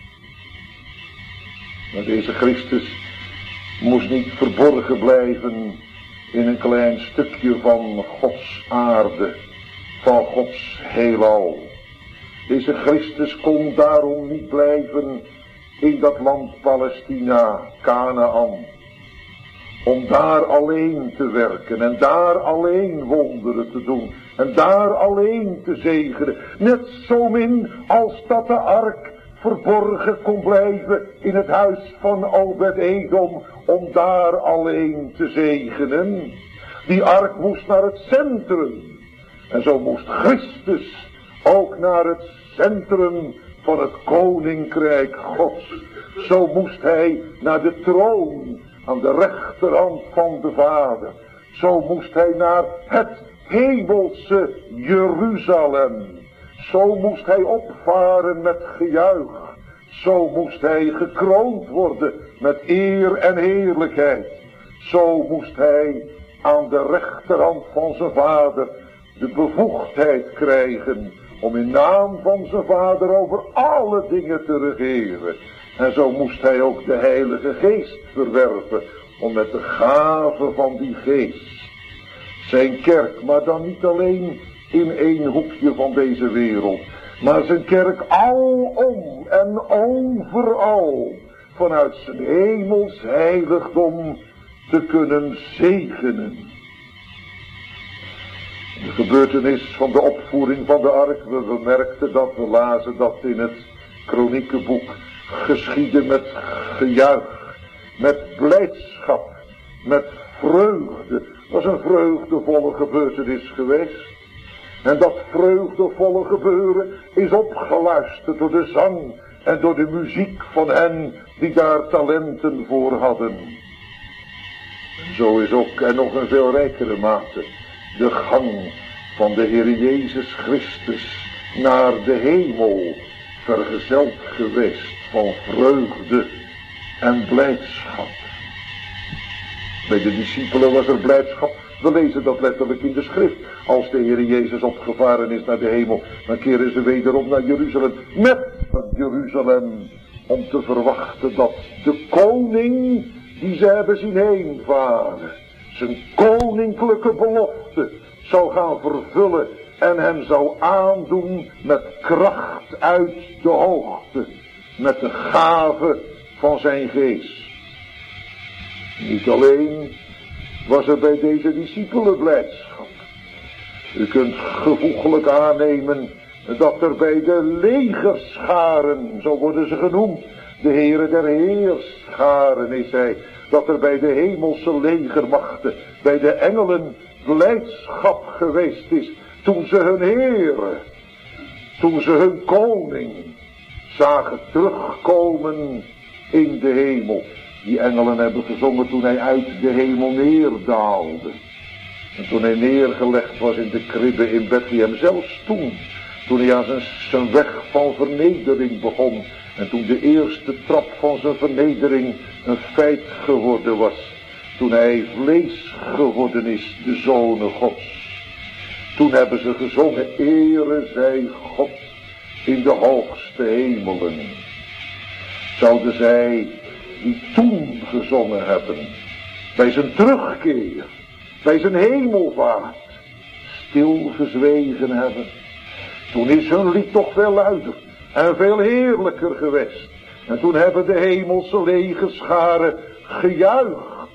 [SPEAKER 1] Maar deze Christus moest niet verborgen blijven in een klein stukje van Gods aarde, van Gods heelal. Deze Christus kon daarom niet blijven in dat land Palestina, Kanaan. Om daar alleen te werken en daar alleen wonderen te doen en daar alleen te zegenen. Net zo min als dat de ark verborgen kon blijven in het huis van Obed-Edom om daar alleen te zegenen. Die ark moest naar het centrum. En zo moest Christus ook naar het centrum van het koninkrijk Gods. Zo moest hij naar de troon aan de rechterhand van de Vader. Zo moest hij naar het hemelse Jeruzalem. Zo moest hij opvaren met gejuich. Zo moest hij gekroond worden met eer en heerlijkheid. Zo moest hij aan de rechterhand van zijn Vader de bevoegdheid krijgen om in naam van zijn Vader over alle dingen te regeren. En zo moest hij ook de Heilige Geest verwerven om met de gave van die Geest zijn kerk, maar dan niet alleen in één hoekje van deze wereld, maar zijn kerk alom en overal vanuit zijn hemels heiligdom te kunnen zegenen. De gebeurtenis van de opvoering van de ark, we bemerkten dat, we lazen dat in het Kroniekenboek, geschiedde met gejuich, met blijdschap, met vreugde. Het was een vreugdevolle gebeurtenis geweest. En dat vreugdevolle gebeuren is opgeluisterd door de zang en door de muziek van hen die daar talenten voor hadden. En zo is ook, en nog een veel rijkere mate, de gang van de Heer Jezus Christus naar de hemel vergezeld geweest van vreugde en blijdschap. Bij de discipelen was er blijdschap. We lezen dat letterlijk in de schrift. Als de Heer Jezus opgevaren is naar de hemel, dan keren ze wederom naar Jeruzalem. Met Jeruzalem om te verwachten dat de koning die ze hebben zien heenvaren, zijn koninklijke belofte zou gaan vervullen en hem zou aandoen met kracht uit de hoogte, met de gave van zijn geest. Niet alleen was er bij deze discipelen blijdschap. U kunt gevoeglijk aannemen dat er bij de legerscharen, zo worden ze genoemd, de Heere der Heerscharen is hij, dat er bij de hemelse legermachten, bij de engelen blijdschap geweest is, toen ze hun Heere, toen ze hun koning zagen terugkomen in de hemel. Die engelen hebben gezongen toen hij uit de hemel neerdaalde. En toen hij neergelegd was in de kribbe in Bethlehem, zelfs toen, toen hij aan zijn, zijn weg van vernedering begon. En toen de eerste trap van zijn vernedering een feit geworden was. Toen hij vlees geworden is, de Zonen Gods. Toen hebben ze gezongen, ere zij God in de hoogste hemelen. Zouden zij die toen gezongen hebben, bij zijn terugkeer, bij zijn hemelvaart, stilgezwegen hebben. Toen is hun lied toch veel luider en veel heerlijker geweest. En toen hebben de hemelse legerscharen gejuicht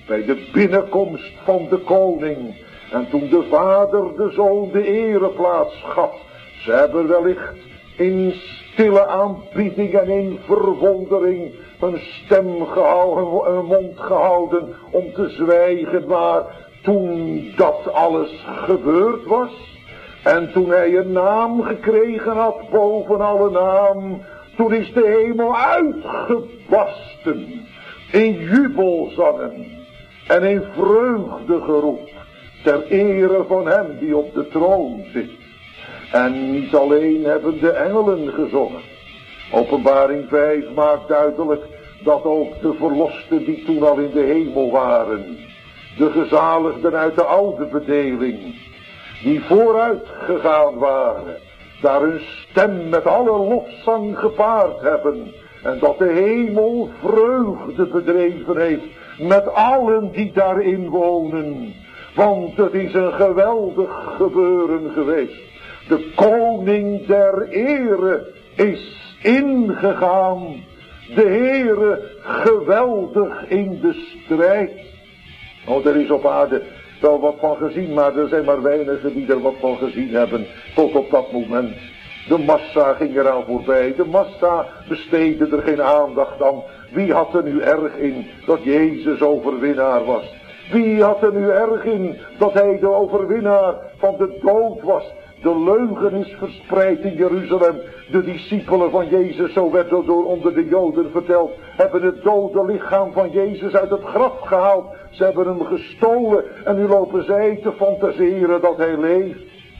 [SPEAKER 1] bij de binnenkomst van de koning. En toen de vader de zoon de ereplaats gaf. Ze hebben wellicht in stille aanbieding en in verwondering een stem gehouden, een mond gehouden om te zwijgen. Maar toen dat alles gebeurd was en toen hij een naam gekregen had boven alle naam, toen is de hemel uitgebarsten in jubelzangen en in vreugdegeroep ter ere van hem die op de troon zit. En niet alleen hebben de engelen gezongen. Openbaring vijf maakt duidelijk dat ook de verlosten die toen al in de hemel waren, de gezaligden uit de oude bedeling, die vooruit gegaan waren, daar hun stem met alle lofzang gepaard hebben. En dat de hemel vreugde bedreven heeft met allen die daarin wonen. Want het is een geweldig gebeuren geweest. De koning der ere is ingegaan. De Heere geweldig in de strijd. Oh, er is op aarde wel wat van gezien, maar er zijn maar weinigen die er wat van gezien hebben tot op dat moment. De massa ging eraan voorbij. De massa besteedde er geen aandacht aan. Wie had er nu erg in dat Jezus overwinnaar was? Wie had er nu erg in dat hij de overwinnaar van de dood was? De leugen is verspreid in Jeruzalem. De discipelen van Jezus, zo werd er door onder de Joden verteld, hebben het dode lichaam van Jezus uit het graf gehaald. Ze hebben hem gestolen en nu lopen zij te fantaseren dat hij leeft.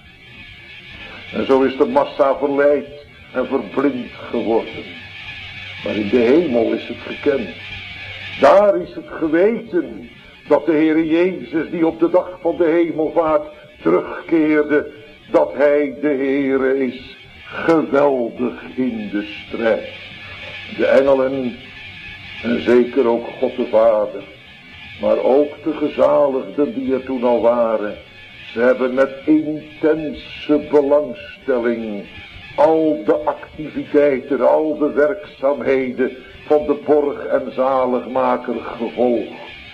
[SPEAKER 1] En zo is de massa verleid en verblind geworden. Maar in de hemel is het gekend. Daar is het geweten dat de Heere Jezus, die op de dag van de hemelvaart terugkeerde, dat hij de Heere is, geweldig in de strijd. De engelen en zeker ook God de Vader, maar ook de gezaligden die er toen al waren, ze hebben met intense belangstelling al de activiteiten, al de werkzaamheden van de borg en zaligmaker gevolgd.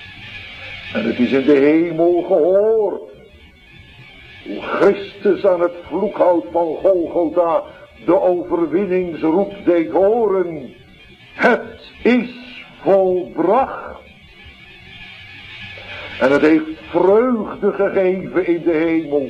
[SPEAKER 1] En het is in de hemel gehoord hoe Christus aan het vloekhout van Golgotha de overwinningsroep deed horen. Het is volbracht. En het heeft vreugde gegeven in de hemel.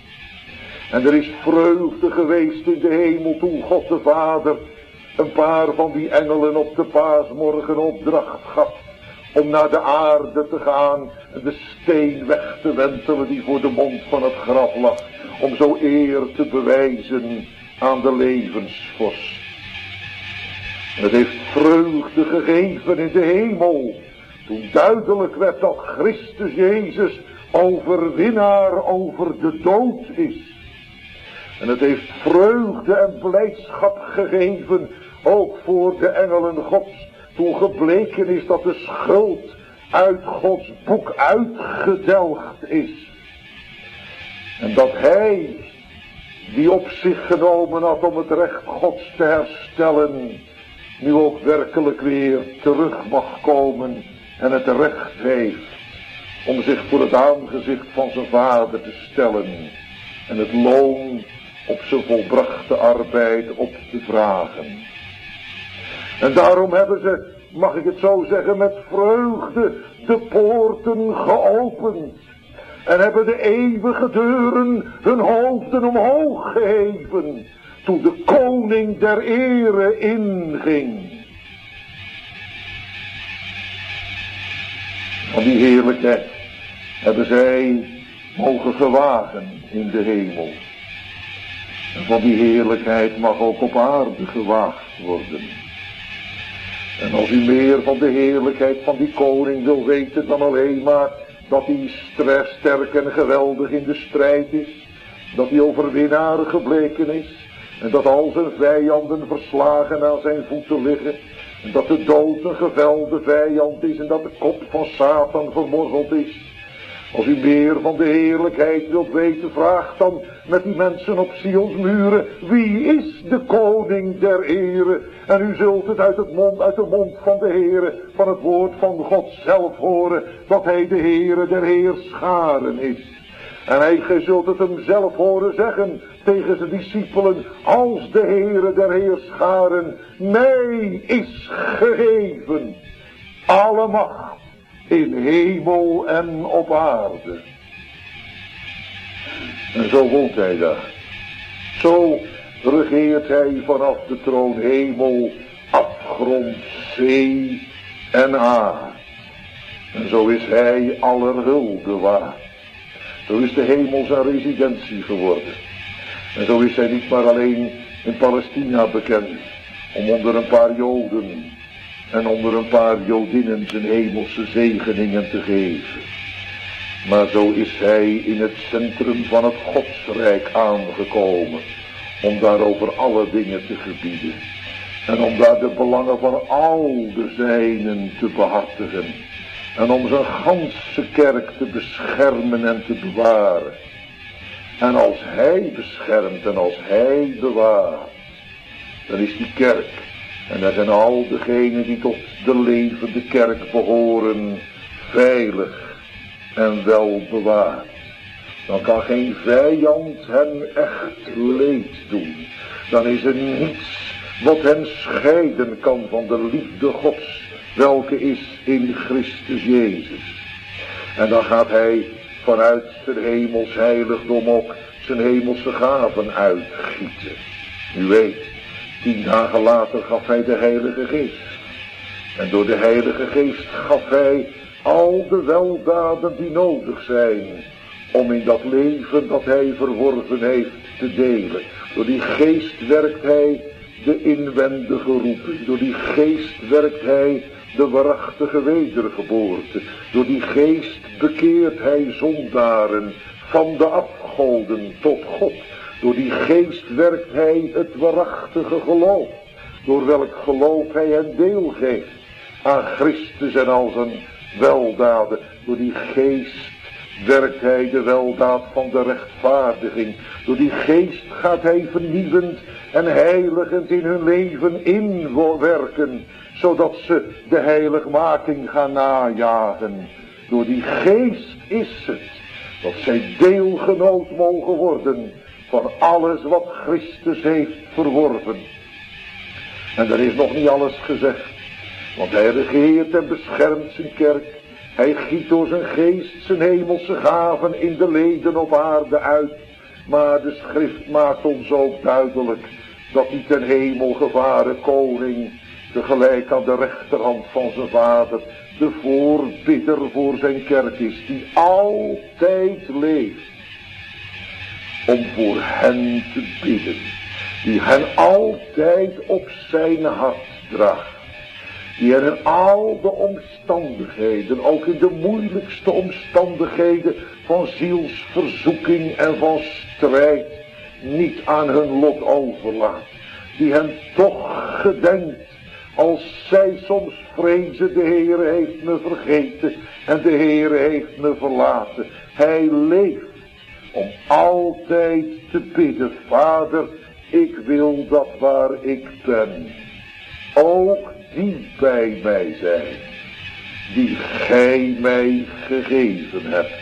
[SPEAKER 1] En er is vreugde geweest in de hemel toen God de Vader een paar van die engelen op de paasmorgen opdracht gaf om naar de aarde te gaan en de steen weg te wentelen die voor de mond van het graf lag, om zo eer te bewijzen aan de levensvorst. En het heeft vreugde gegeven in de hemel, toen duidelijk werd dat Christus Jezus overwinnaar over de dood is. En het heeft vreugde en blijdschap gegeven, ook voor de engelen Gods, toen gebleken is dat de schuld uit Gods boek uitgedelgd is. En dat hij, die op zich genomen had om het recht Gods te herstellen, nu ook werkelijk weer terug mag komen en het recht heeft om zich voor het aangezicht van zijn Vader te stellen en het loon op zijn volbrachte arbeid op te vragen. En daarom hebben ze, mag ik het zo zeggen, met vreugde de poorten geopend. En hebben de eeuwige deuren hun hoofden omhoog geheven, toen de koning der ere inging. Van die heerlijkheid hebben zij mogen gewagen in de hemel. En van die heerlijkheid mag ook op aarde gewaagd worden. En als u meer van de heerlijkheid van die koning wil weten dan alleen maar dat hij sterk en geweldig in de strijd is, dat hij overwinnaar gebleken is en dat al zijn vijanden verslagen aan zijn voeten liggen en dat de dood een gevelde vijand is en dat de kop van Satan vermorzeld is, Als u meer van de heerlijkheid wilt weten, vraag dan met die mensen op Sions muren, wie is de koning der Here? En u zult het uit, het mond, uit de mond van de Here, van het woord van God zelf horen, dat hij de Here der Heerscharen is. En hij, gij zult het hem zelf horen zeggen tegen zijn discipelen, als de Heere der Heerscharen, mij is gegeven alle macht in hemel en op aarde. En zo woont hij daar. Zo regeert hij vanaf de troon hemel, afgrond, zee en aarde. En zo is hij aller hulde waard. Zo is de hemel zijn residentie geworden. En zo is hij niet maar alleen in Palestina bekend, om onder een paar Joden en onder een paar Jodinnen zijn hemelse zegeningen te geven. Maar zo is hij in het centrum van het Godsrijk aangekomen, om daar over alle dingen te gebieden. En om daar de belangen van al de zijnen te behartigen. En om zijn ganse kerk te beschermen en te bewaren. En als hij beschermt en als hij bewaart, dan is die kerk, en daar zijn al degenen die tot de levende kerk behoren, veilig en wel bewaard. Dan kan geen vijand hen echt leed doen. Dan is er niets wat hen scheiden kan van de liefde Gods, welke is in Christus Jezus. En dan gaat hij vanuit zijn hemels heiligdom ook zijn hemelse gaven uitgieten. U weet, tien dagen later gaf hij de Heilige Geest. En door de Heilige Geest gaf hij al de weldaden die nodig zijn om in dat leven dat hij verworven heeft te delen. Door die geest werkt hij de inwendige roeping. Door die geest werkt hij de waarachtige wedergeboorte. Door die geest bekeert hij zondaren van de afgoden tot God. Door die geest werkt hij het waarachtige geloof. Door welk geloof hij hen deel geeft aan Christus en al zijn weldaden. Door die geest werkt hij de weldaad van de rechtvaardiging. Door die geest gaat hij vernieuwend en heiligend in hun leven inwerken, zodat ze de heiligmaking gaan najagen. Door die geest is het dat zij deelgenoot mogen worden van alles wat Christus heeft verworven. En er is nog niet alles gezegd, want hij regeert en beschermt zijn kerk. Hij giet door zijn geest zijn hemelse gaven in de leden op aarde uit. Maar de schrift maakt ons ook duidelijk dat die ten hemel gevaren koning tegelijk aan de rechterhand van zijn vader de voorbidder voor zijn kerk is, die altijd leeft om voor hen te bidden, die hen altijd op zijn hart draagt, die hen in al de omstandigheden, ook in de moeilijkste omstandigheden van zielsverzoeking en van strijd, niet aan hun lot overlaat, die hen toch gedenkt als zij soms vrezen, de Heere heeft me vergeten en de Heere heeft me verlaten. Hij leeft om altijd te bidden, Vader, ik wil dat waar ik ben, ook die bij mij zijn, die gij mij gegeven hebt.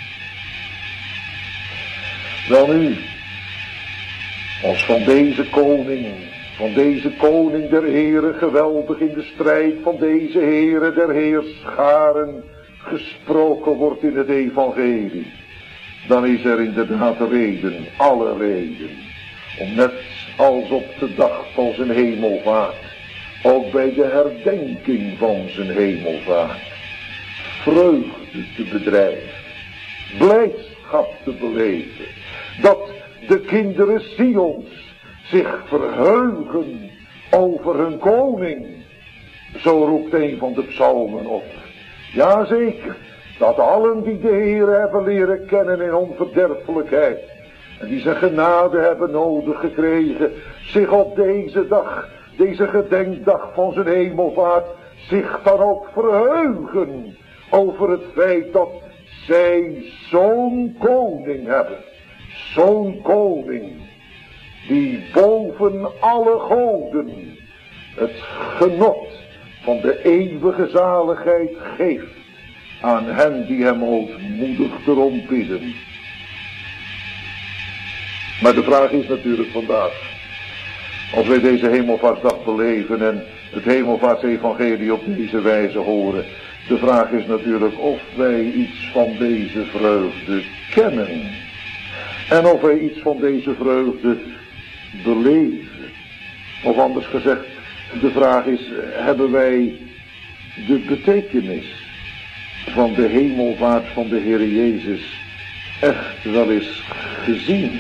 [SPEAKER 1] Wel nu, als van deze koning, van deze koning der Heere, geweldig in de strijd van deze Heere der Heerscharen gesproken wordt in het evangelie, dan is er inderdaad reden, alle reden, om net als op de dag van zijn hemelvaart, ook bij de herdenking van zijn hemelvaart, vreugde te bedrijven, blijdschap te beleven, dat de kinderen Sions zich verheugen over hun koning. Zo roept een van de psalmen op. Jazeker, dat allen die de Heer hebben leren kennen in onverderfelijkheid en die zijn genade hebben nodig gekregen, zich op deze dag, deze gedenkdag van zijn hemelvaart, zich dan ook verheugen over het feit dat zij zo'n koning hebben. Zo'n koning die boven alle goden het genot van de eeuwige zaligheid geeft aan hen die hem ootmoedig erom bidden. Maar de vraag is natuurlijk vandaag, als wij deze hemelvaartsdag beleven en het hemelvaartsevangelie op deze wijze horen, de vraag is natuurlijk of wij iets van deze vreugde kennen. En of wij iets van deze vreugde beleven. Of anders gezegd, de vraag is, hebben wij de betekenis van de hemelvaart van de Heer Jezus echt wel eens gezien?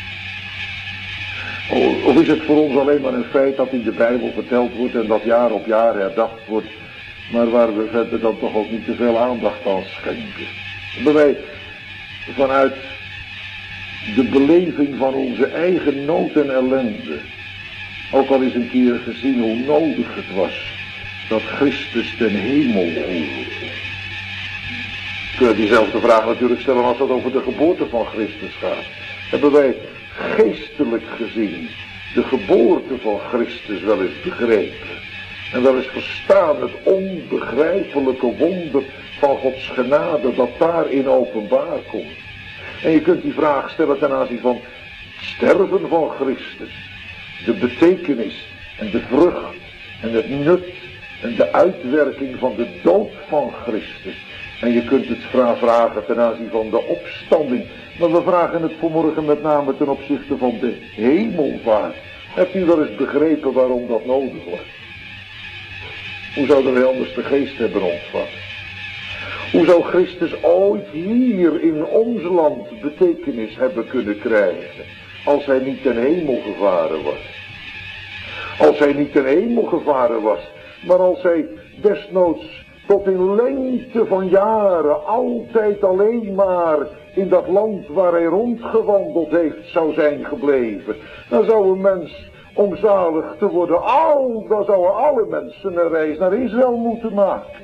[SPEAKER 1] Of is het voor ons alleen maar een feit dat in de Bijbel verteld wordt en dat jaar op jaar herdacht wordt, maar waar we verder dan toch ook niet te veel aandacht aan schenken? Hebben wij vanuit de beleving van onze eigen nood en ellende ook al eens een keer gezien hoe nodig het was dat Christus ten hemel voerde? We kunnen diezelfde vraag natuurlijk stellen als het over de geboorte van Christus gaat. Hebben wij geestelijk gezien de geboorte van Christus wel eens begrepen en wel eens verstaan het onbegrijpelijke wonder van Gods genade dat daarin openbaar komt? En je kunt die vraag stellen ten aanzien van het sterven van Christus, de betekenis en de vrucht en het nut en de uitwerking van de dood van Christus. En je kunt het vragen ten aanzien van de opstanding. Maar we vragen het vanmorgen met name ten opzichte van de hemelvaart. Hebt u wel eens begrepen waarom dat nodig was? Hoe zouden wij anders de geest hebben ontvangen? Hoe zou Christus ooit hier in ons land betekenis hebben kunnen krijgen als hij niet ten hemel gevaren was? Als hij niet ten hemel gevaren was, maar als hij desnoods tot in lengte van jaren altijd alleen maar in dat land waar hij rondgewandeld heeft zou zijn gebleven, dan zou een mens om zalig te worden, al, dan zouden alle mensen een reis naar Israël moeten maken.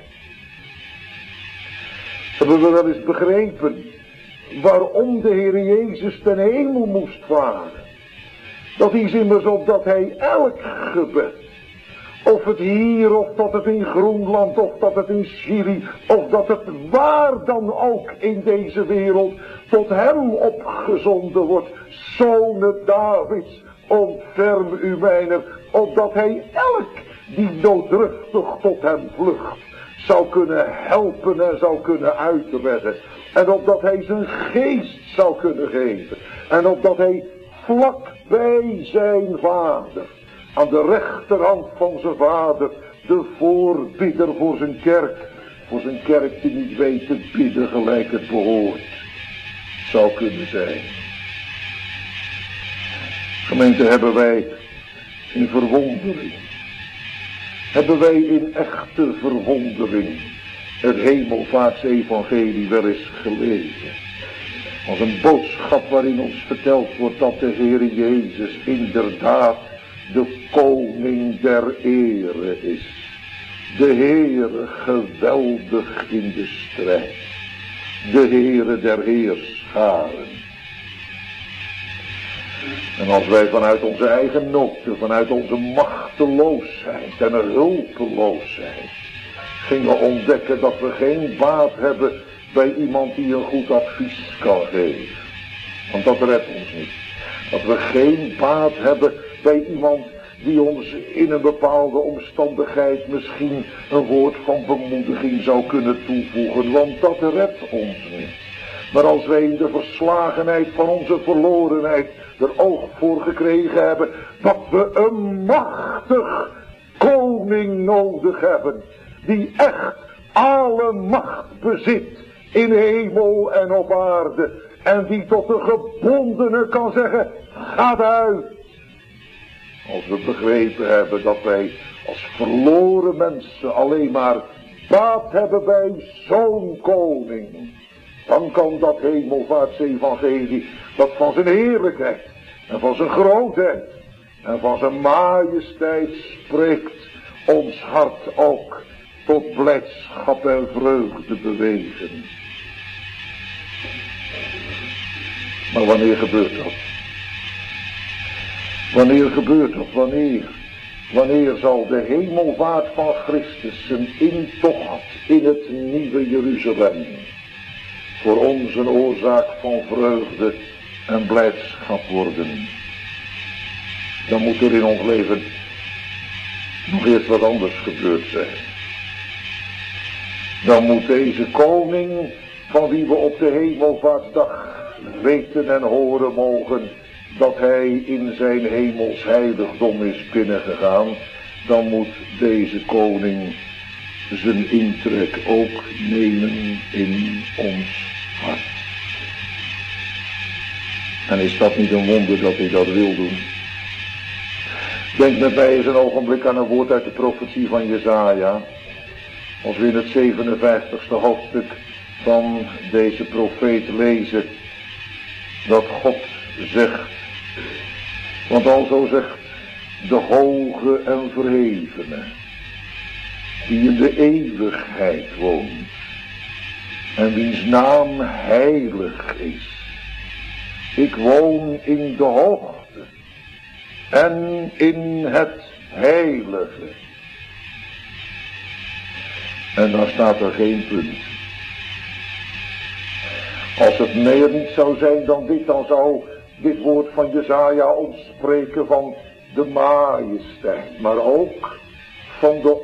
[SPEAKER 1] Hebben we wel eens begrepen waarom de Heer Jezus ten hemel moest varen? Dat is immers opdat hij elk gebed, of het hier, of dat het in Groenland, of dat het in Syrië, of dat het waar dan ook in deze wereld, tot hem opgezonden wordt. Zonen Davids, ontferm u mijner, opdat hij elk die nooddruftig tot hem vlucht, zou kunnen helpen en zou kunnen uitleggen. En opdat hij zijn geest zou kunnen geven. En opdat hij vlak bij zijn vader, aan de rechterhand van zijn vader, de voorbidder voor zijn kerk, voor zijn kerk die niet weet te bidden gelijk het behoort, zou kunnen zijn. Gemeente, hebben wij in verwondering, hebben wij in echte verwondering het hemelvaartsevangelie wel eens gelezen? Als een boodschap waarin ons verteld wordt dat de Heer Jezus inderdaad de koning der ere is. De Heere geweldig in de strijd. De Heere der heerscharen. En als wij vanuit onze eigen noten, vanuit onze machteloosheid en hulpeloosheid gingen ontdekken dat we geen baat hebben bij iemand die een goed advies kan geven. Want dat redt ons niet. Dat we geen baat hebben bij iemand die ons in een bepaalde omstandigheid misschien een woord van bemoediging zou kunnen toevoegen. Want dat redt ons niet. Maar als wij in de verslagenheid van onze verlorenheid er oog voor gekregen hebben dat we een machtig koning nodig hebben, die echt alle macht bezit in hemel en op aarde, en die tot de gebondene kan zeggen, gaat uit. Als we begrepen hebben dat wij als verloren mensen alleen maar baat hebben bij zo'n koning, dan kan dat hemelvaartsevangelie, dat van zijn heerlijkheid en van zijn grootheid en van zijn majesteit spreekt, ons hart ook tot blijdschap en vreugde bewegen. Maar wanneer gebeurt dat? Wanneer gebeurt dat? Wanneer? Wanneer zal de hemelvaart van Christus zijn intocht in het nieuwe Jeruzalem voor ons een oorzaak van vreugde en blijdschap worden? Dan moet er in ons leven nog eerst wat anders gebeurd zijn. Dan moet deze koning, van wie we op de hemelvaartsdag weten en horen mogen dat hij in zijn hemels heiligdom is binnengegaan, dan moet deze koning zijn intrek ook nemen in ons hart. En is dat niet een wonder dat hij dat wil doen? Denk met mij eens een ogenblik aan een woord uit de profetie van Jesaja. Als we in het zevenenvijftigste hoofdstuk van deze profeet lezen dat God zegt, want alzo zegt de hoge en verhevene, die in de eeuwigheid woont en wiens naam heilig is. Ik woon in de hoogte en in het heilige. En dan staat er geen punt. Als het meer niet zou zijn dan dit, dan zou dit woord van Jesaja ons spreken van de majesteit, maar ook van de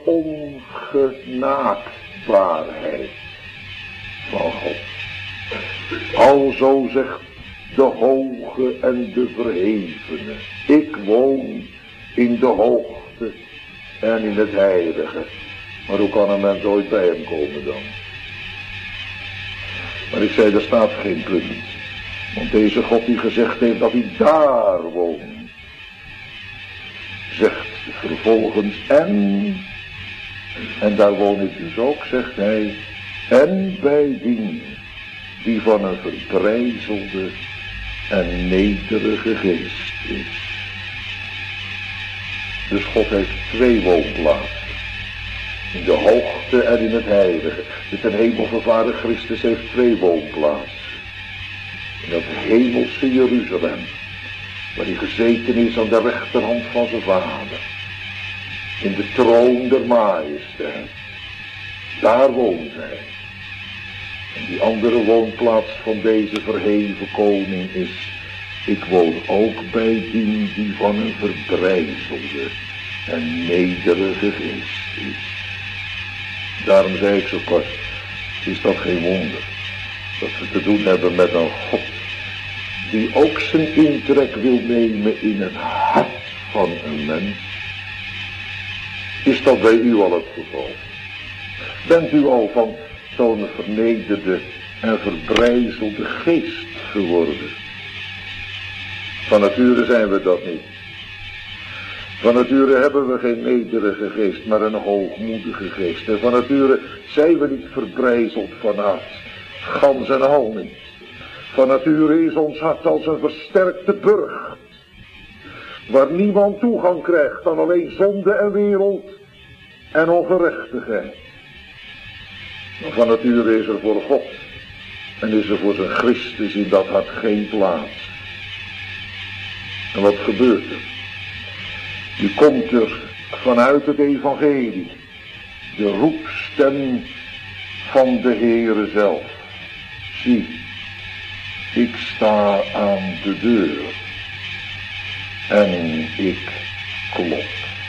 [SPEAKER 1] ongenaaktbaarheid van God. Alzo zegt de hoge en de verhevene, ik woon in de hoogte en in het heilige. Maar hoe kan een mens ooit bij hem komen dan? Maar ik zei, er staat geen punt. Want deze God die gezegd heeft dat hij daar woont, zegt vervolgens en, en daar woon ik dus ook, zegt hij, en bij die die van een verbrijzelde en nederige geest is. Dus God heeft twee woonplaatsen. In de hoogte en in het heilige. De ten hemel vervaren Christus heeft twee woonplaatsen. In dat hemelse Jeruzalem, waar hij gezeten is aan de rechterhand van zijn vader. In de troon der majesteit. Daar woont hij. En die andere woonplaats van deze verheven koning is, ik woon ook bij die die van een verbrijzelde en nederige geest is. Daarom zei ik zo kort, is dat geen wonder dat we te doen hebben met een God die ook zijn intrek wil nemen in het hart van een mens. Is dat bij u al het geval? Bent u al van zo'n vernederde en verbrijzelde geest geworden? Van nature zijn we dat niet. Van nature hebben we geen nederige geest, maar een hoogmoedige geest. En van nature zijn we niet verbrijzeld van aard, gans en al niet. Van nature is ons hart als een versterkte burcht, waar niemand toegang krijgt dan alleen zonde en wereld en ongerechtigheid. Maar van nature is er voor God en is er voor zijn Christus in dat hart geen plaats. En wat gebeurt er? Nu komt er vanuit het evangelie de roepstem van de Heere zelf. Zie, ik sta aan de deur en ik klop.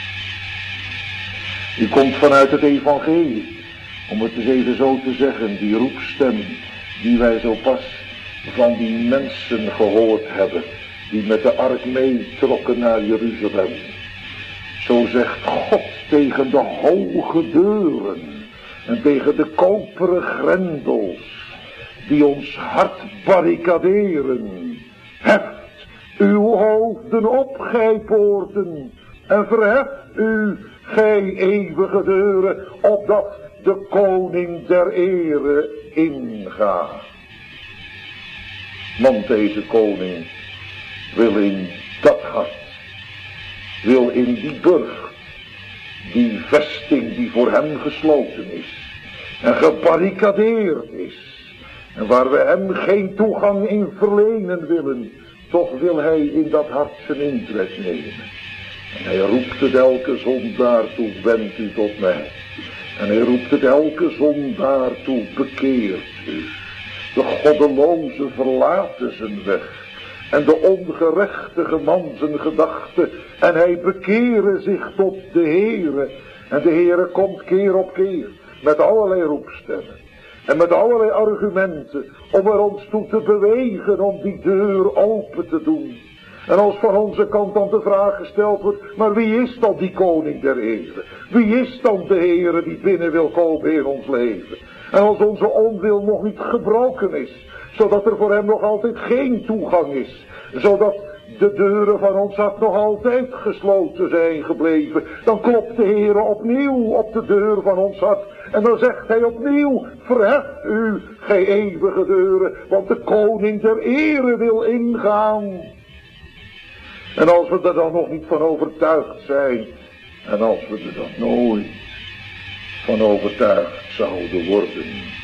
[SPEAKER 1] Die komt vanuit het evangelie, om het eens even zo te zeggen, die roepstem die wij zo pas van die mensen gehoord hebben, die met de ark meetrokken naar Jeruzalem. Zo zegt God tegen de hoge deuren en tegen de koperen grendels die ons hart barricaderen. Heft uw hoofden op, gij poorten, en verheft u, gij eeuwige deuren, opdat de koning der ere ingaat. Want deze koning wil in dat hart, wil in die burcht, die vesting die voor hem gesloten is en gebarricadeerd is En waar we hem geen toegang in verlenen willen, toch wil hij in dat hart zijn intrek nemen. En hij roept het elke zondaar toe, wendt u tot mij. En hij roept het elke zondaar toe, bekeert u. De goddeloze verlaten zijn weg. En de ongerechtige man zijn gedachten. En hij bekeren zich tot de Heere. En de Heere komt keer op keer. Met allerlei roepstemmen. En met allerlei argumenten. Om er ons toe te bewegen. Om die deur open te doen. En als van onze kant dan de vraag gesteld wordt. Maar wie is dan die koning der Heere? Wie is dan de Heere die binnen wil komen in ons leven? En als onze onwil nog niet gebroken is. Zodat er voor hem nog altijd geen toegang is. Zodat de deuren van ons hart nog altijd gesloten zijn gebleven. Dan klopt de Heere opnieuw op de deur van ons hart. En dan zegt hij opnieuw, verheft u, gij eeuwige deuren. Want de koning der Ere wil ingaan. En als we er dan nog niet van overtuigd zijn. En als we er dan nooit van overtuigd zouden worden.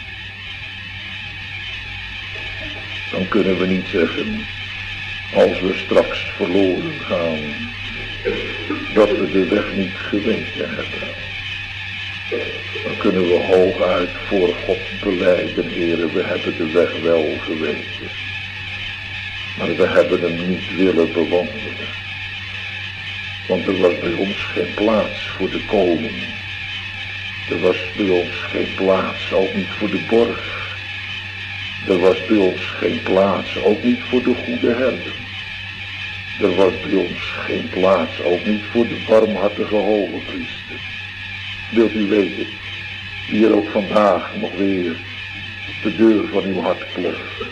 [SPEAKER 1] Dan kunnen we niet zeggen, als we straks verloren gaan, dat we de weg niet geweten hebben. Dan kunnen we hooguit voor God belijden, Heere, we hebben de weg wel geweten. Maar we hebben hem niet willen bewandelen. Want er was bij ons geen plaats voor de koning. Er was bij ons geen plaats, ook niet voor de borg. Er was bij ons geen plaats, ook niet voor de goede herder. Er was bij ons geen plaats, ook niet voor de barmhartige hoge priester. Wilt u weten, wie er ook vandaag nog weer op de deur van uw hart klopt?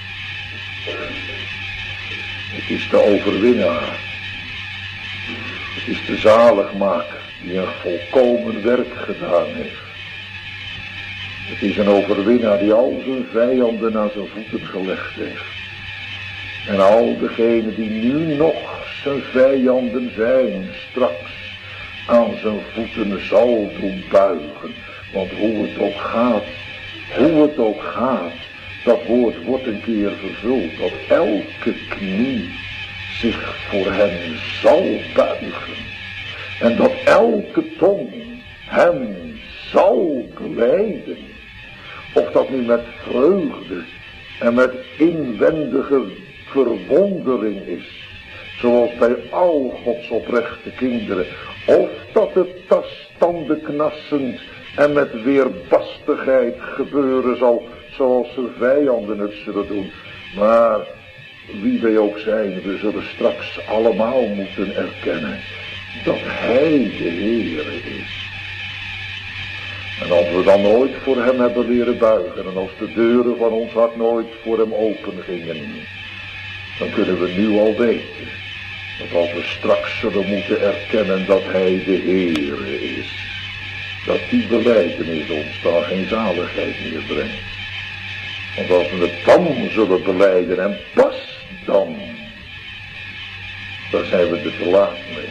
[SPEAKER 1] Het is de overwinnaar. Het is de zaligmaker die een volkomen werk gedaan heeft. Het is een overwinnaar die al zijn vijanden aan zijn voeten gelegd heeft. En al degenen die nu nog zijn vijanden zijn, straks aan zijn voeten zal doen buigen. Want hoe het ook gaat, hoe het ook gaat, dat woord wordt een keer vervuld. Dat elke knie zich voor hem zal buigen. En dat elke tong hem zal belijden. Of dat nu met vreugde en met inwendige verwondering is. Zoals bij al Gods oprechte kinderen. Of dat het tastanden knassend en met weerbarstigheid gebeuren zal. Zoals zijn vijanden het zullen doen. Maar wie wij ook zijn, we zullen straks allemaal moeten erkennen dat hij de Heere is. En als we dan nooit voor hem hebben leren buigen en als de deuren van ons hart nooit voor hem open gingen, dan kunnen we nu al weten dat als we straks zullen moeten erkennen dat hij de Heere is, dat die belijdenis ons dan geen zaligheid meer brengt. Want als we het dan zullen belijden en pas dan, dan zijn we er te laat mee.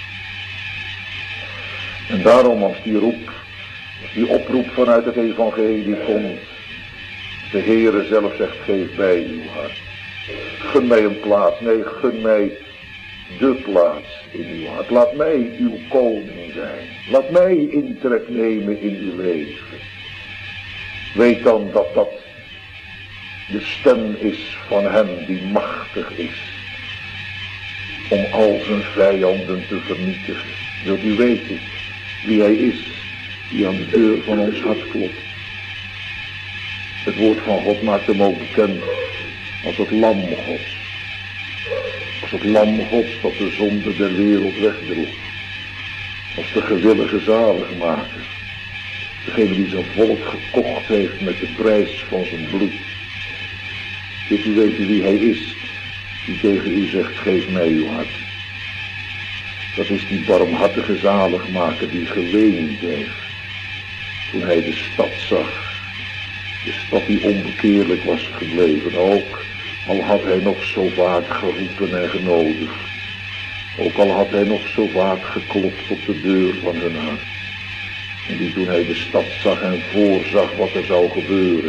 [SPEAKER 1] En daarom als die roep, als die oproep vanuit het evangelie komt, de Heere zelf zegt, geef mij uw hart. Gun mij een plaats, nee, gun mij de plaats in uw hart. Laat mij uw koning zijn. Laat mij intrek nemen in uw leven. Weet dan dat dat de stem is van hem die machtig is om al zijn vijanden te vernietigen. Wilt u weten wie hij is die aan de deur van ons hart klopt? Het woord van God maakt hem ook bekend als het lam Gods. Als het lam Gods dat de zonde der wereld wegdroeg. Als de gewillige zaligmaker. Degene die zijn volk gekocht heeft met de prijs van zijn bloed. Wilt u weten wie hij is? Die tegen u zegt, geef mij uw hart. Dat is die barmhartige zaligmaker die geweend heeft. Toen hij de stad zag. De stad die onbekeerlijk was gebleven. Ook al had hij nog zo vaak geroepen en genodigd. Ook al had hij nog zo vaak geklopt op de deur van hun hart. En die toen hij de stad zag en voorzag wat er zou gebeuren.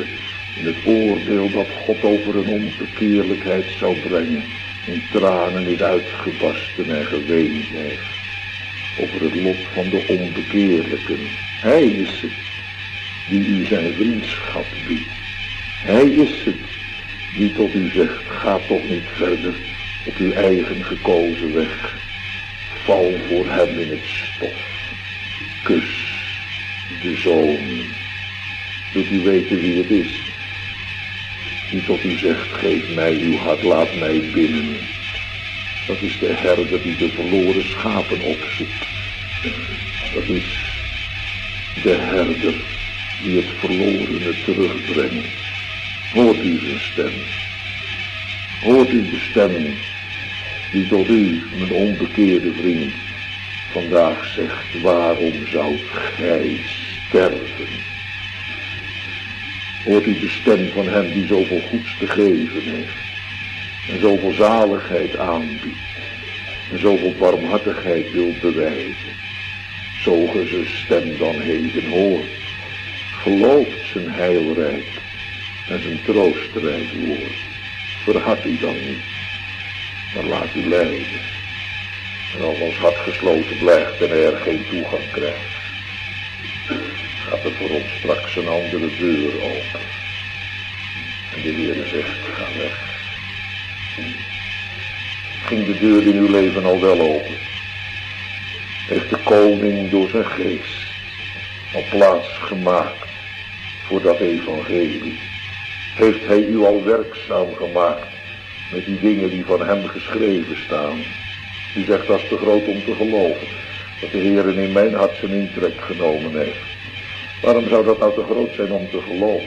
[SPEAKER 1] In het oordeel dat God over een onbekeerlijkheid zou brengen, in tranen is uitgebarsten en geweend heeft. Over het lot van de onbekeerlijken. Hij is het die u zijn vriendschap biedt. Hij is het die tot u zegt, ga toch niet verder op uw eigen gekozen weg. Val voor hem in het stof. Kus de zoon. Doet u weten wie het is? Die tot u zegt, geef mij uw hart, laat mij binnen. Dat is de herder die de verloren schapen opzoekt. Dat is de herder die het verlorene terugbrengt. Hoort u zijn stem. Hoort u de stem die tot u, mijn onbekeerde vriend, vandaag zegt, waarom zoudt gij sterven? Hoort u de stem van hem die zoveel goeds te geven heeft en zoveel zaligheid aanbiedt en zoveel barmhartigheid wil bewijzen? Zo ge zijn stem dan heden hoort, gelooft zijn heilrijk en zijn troostrijk woord. Verhard u dan niet, maar laat u leiden. En als ons hart gesloten blijft en hij er geen toegang krijgt, gaat er voor ons straks een andere deur open. En de Heer zegt, ga weg. Ging de deur in uw leven al wel open? Heeft de koning door zijn geest al plaats gemaakt voor dat evangelie? Heeft hij u al werkzaam gemaakt met die dingen die van hem geschreven staan? U zegt, dat is te groot om te geloven, dat de Heer in mijn hart zijn intrek genomen heeft. Waarom zou dat nou te groot zijn om te geloven?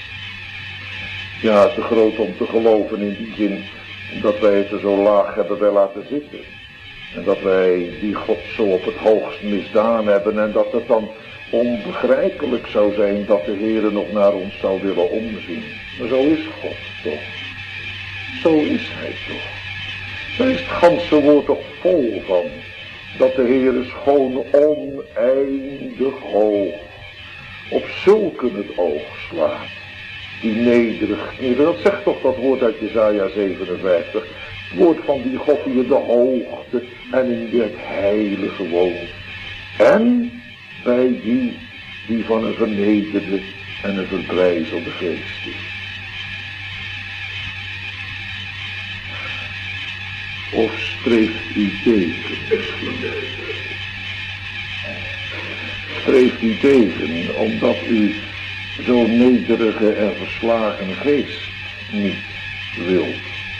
[SPEAKER 1] Ja, te groot om te geloven in die zin dat wij het er zo laag hebben bij laten zitten. En dat wij die God zo op het hoogst misdaan hebben en dat het dan onbegrijpelijk zou zijn dat de Heer nog naar ons zou willen omzien. Maar zo is God toch. Zo is hij toch. Daar is het ganse woord toch vol van. Dat de Heer schoon oneindig hoog op zulken het oog slaat. Die nederig. Nee, dat zegt toch dat woord uit Jesaja zevenenvijftig. Het woord van die God die in de hoogte en in het heilige woont. En bij die die van een vernederde en een verbrijzelde geest is. Of streeft u tegen misschien? Streeft u tegen omdat u zo'n nederige en verslagen geest niet wilt?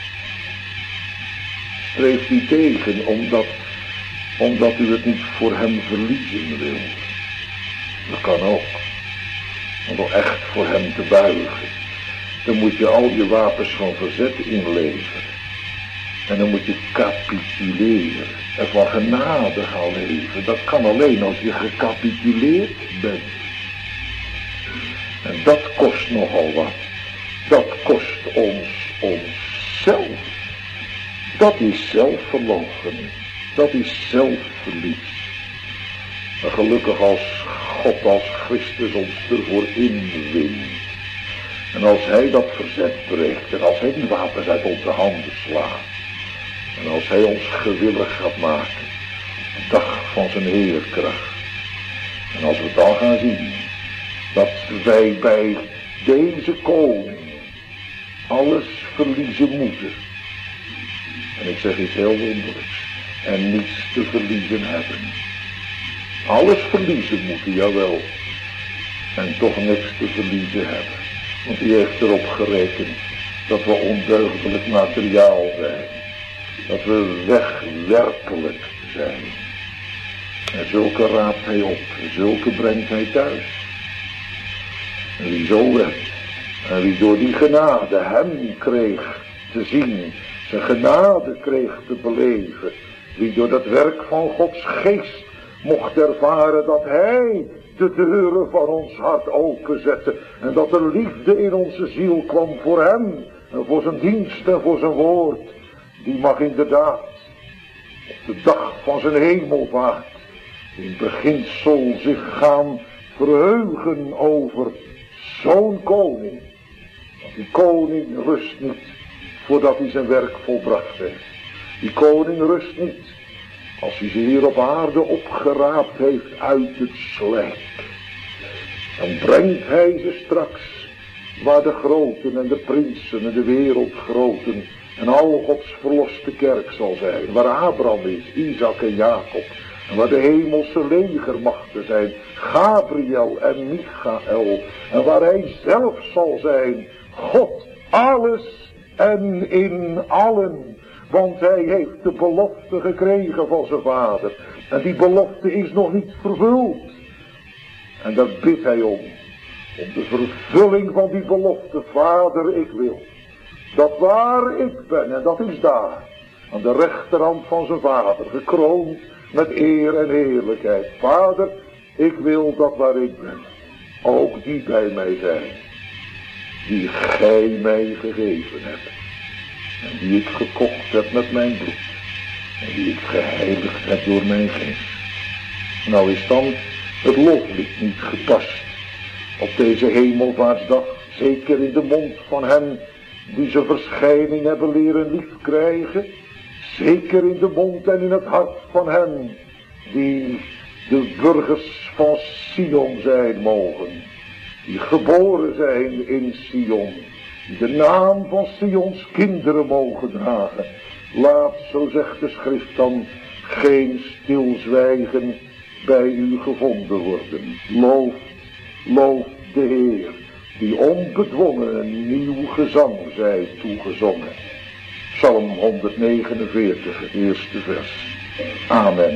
[SPEAKER 1] Streeft u tegen omdat, omdat u het niet voor hem verliezen wilt? Dat kan ook. Om er echt voor hem te buigen. Dan moet je al je wapens van verzet inleveren. En dan moet je capituleren. En van genade gaan leven. Dat kan alleen als je gecapituleerd bent. En dat kost nogal wat. Dat kost ons onszelf. Dat is zelfverloochening. Dat is zelfverlies. Maar gelukkig als God, als Christus ons ervoor inwint. En als hij dat verzet breekt. En als hij die wapens uit onze handen slaat. En als hij ons gewillig gaat maken. De dag van zijn heerkracht. En als we dan gaan zien. Dat wij bij deze koning alles verliezen moeten. En ik zeg iets heel wonderlijks. En niets te verliezen hebben. Alles verliezen moeten, jawel. En toch niks te verliezen hebben. Want hij heeft erop gerekend dat we ondeugdelijk materiaal zijn. Dat we wegwerpelijk zijn. En zulke raapt hij op. En zulke brengt hij thuis. En wie zo werd. En wie door die genade hem kreeg te zien. Zijn genade kreeg te beleven. Wie door dat werk van Gods geest mocht ervaren dat hij de deuren van ons hart openzette. En dat er liefde in onze ziel kwam voor hem. En voor zijn dienst en voor zijn woord. Die mag inderdaad op de dag van zijn hemelvaart in beginsel zich gaan verheugen over zo'n koning. Die koning rust niet voordat hij zijn werk volbracht heeft. Die koning rust niet als hij ze hier op aarde opgeraapt heeft uit het slijk. Dan brengt hij ze straks waar de groten en de prinsen en de wereldgroten en al Gods verloste kerk zal zijn. Waar Abraham is, Isaac en Jacob. En waar de hemelse legermachten zijn, Gabriel en Michael. En waar hij zelf zal zijn, God, alles en in allen. Want hij heeft de belofte gekregen van zijn vader. En die belofte is nog niet vervuld. En daar bidt hij om. Om de vervulling van die belofte. Vader, ik wil dat waar ik ben, en dat is daar, aan de rechterhand van zijn vader, gekroond met eer en heerlijkheid. Vader, ik wil dat waar ik ben, ook die bij mij zijn, die gij mij gegeven hebt. En die ik gekocht heb met mijn bloed. En die ik geheiligd heb door mijn geest. Nou is dan het loflied niet gepast op deze hemelvaartsdag. Zeker in de mond van hen die zijn verschijning hebben leren liefkrijgen. Zeker in de mond en in het hart van hen die de burgers van Sion zijn mogen. Die geboren zijn in Sion. Die de naam van Sions kinderen mogen dragen. Laat, zo zegt de schrift dan, geen stilzwijgen bij u gevonden worden. Loof, loof de Heer, die onbedwongen een nieuw gezang zij toegezongen. Psalm honderdnegenenveertig, het eerste vers. Amen.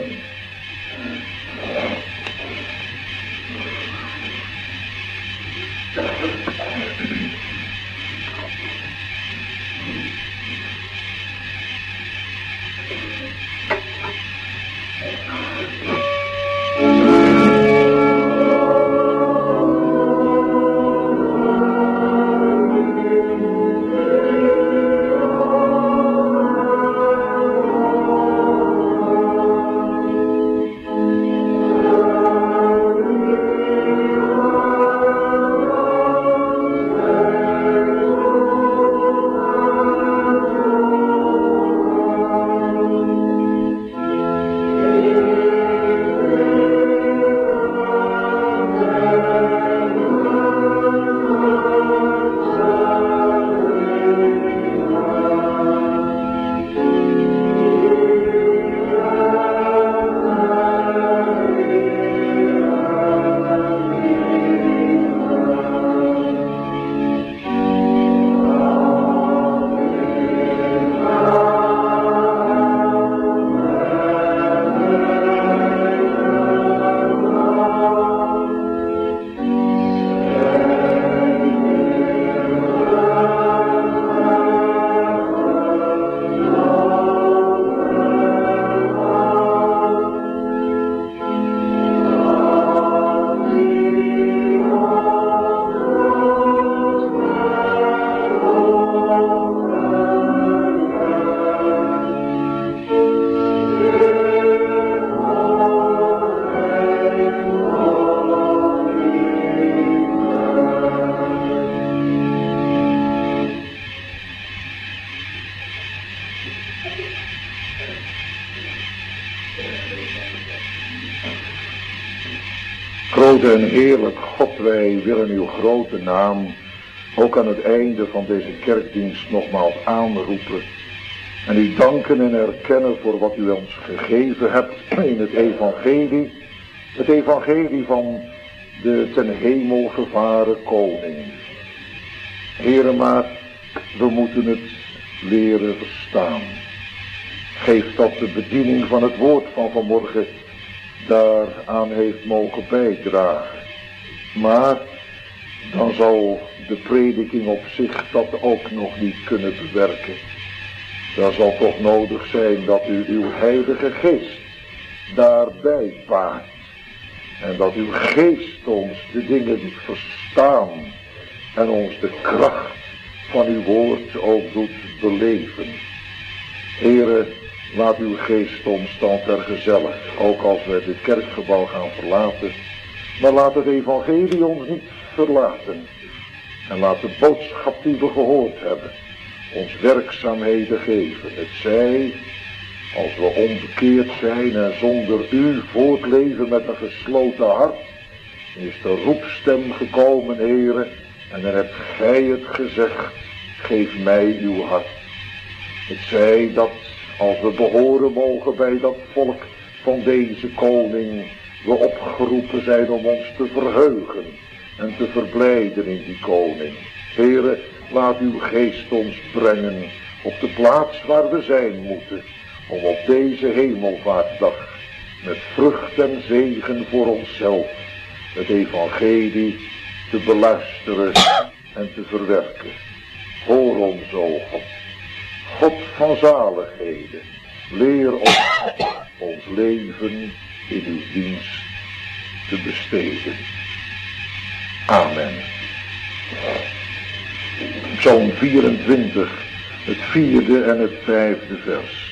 [SPEAKER 1] Groot en heerlijk God, wij willen uw grote naam ook aan het einde van deze kerkdienst nogmaals aanroepen. En u danken en erkennen voor wat u ons gegeven hebt in het evangelie. Het evangelie van de ten hemel gevaren koning. Heren, maar we moeten het leren verstaan. Geef dat de bediening van het woord van vanmorgen daaraan heeft mogen bijdragen. Maar dan zal de prediking op zich dat ook nog niet kunnen bewerken. Dan zal toch nodig zijn dat u uw heilige geest daarbij paart. En dat uw geest ons de dingen doet verstaan. En ons de kracht van uw woord ook doet beleven. Here, laat uw geest ons dan vergezellen, ook als we dit kerkgebouw gaan verlaten. Maar laat het evangelie ons niet verlaten. En laat de boodschap die we gehoord hebben ons werkzaamheden geven. Het zij, als we onbekeerd zijn en zonder u voortleven met een gesloten hart, is de roepstem gekomen, Heere, en dan hebt gij het gezegd, geef mij uw hart. Het zij dat, als we behoren mogen bij dat volk van deze koning, we opgeroepen zijn om ons te verheugen en te verblijden in die koning. Heere, laat uw geest ons brengen op de plaats waar we zijn moeten, om op deze hemelvaartsdag met vrucht en zegen voor onszelf het evangelie te beluisteren en te verwerken. Hoor ons, o God, God van zaligheden, leer ons ons leven in uw dienst te besteden. Amen. Psalm vierentwintig, het vierde en het vijfde vers.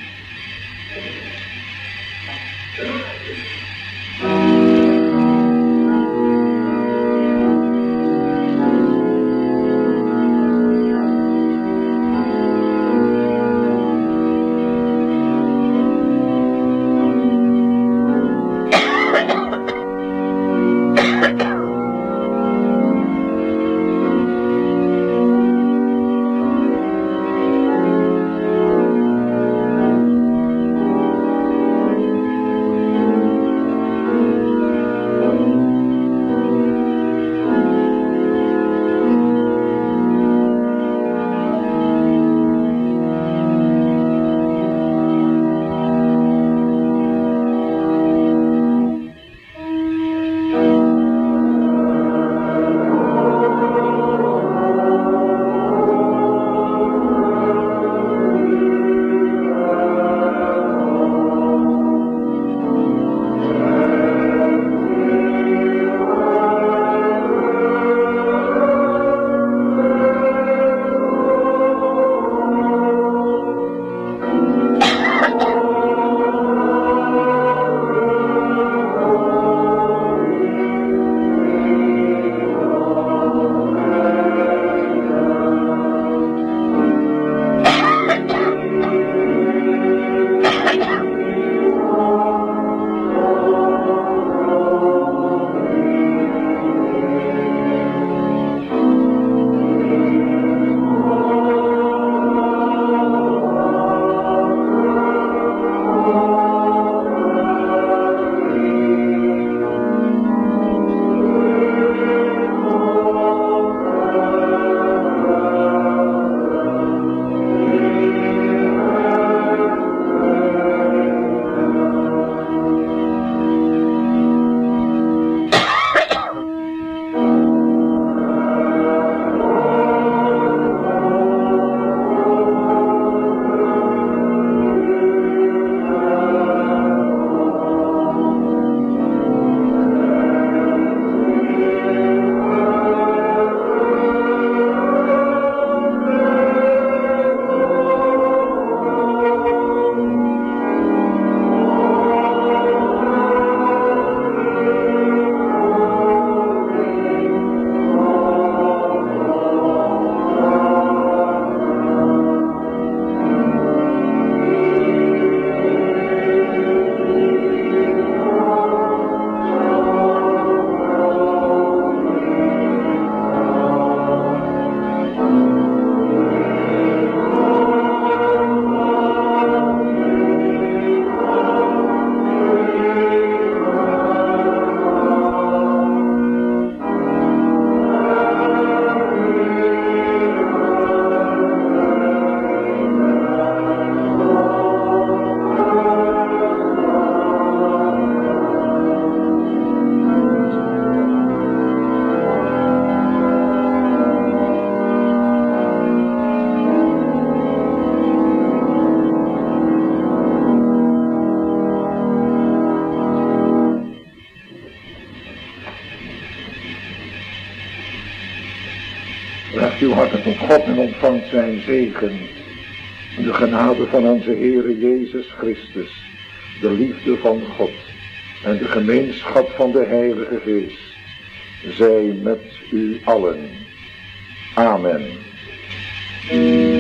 [SPEAKER 1] Legt uw harten tot God en ontvangt zijn zegen. De genade van onze Heere Jezus Christus, de liefde van God en de gemeenschap van de Heilige Geest, zij met u allen. Amen.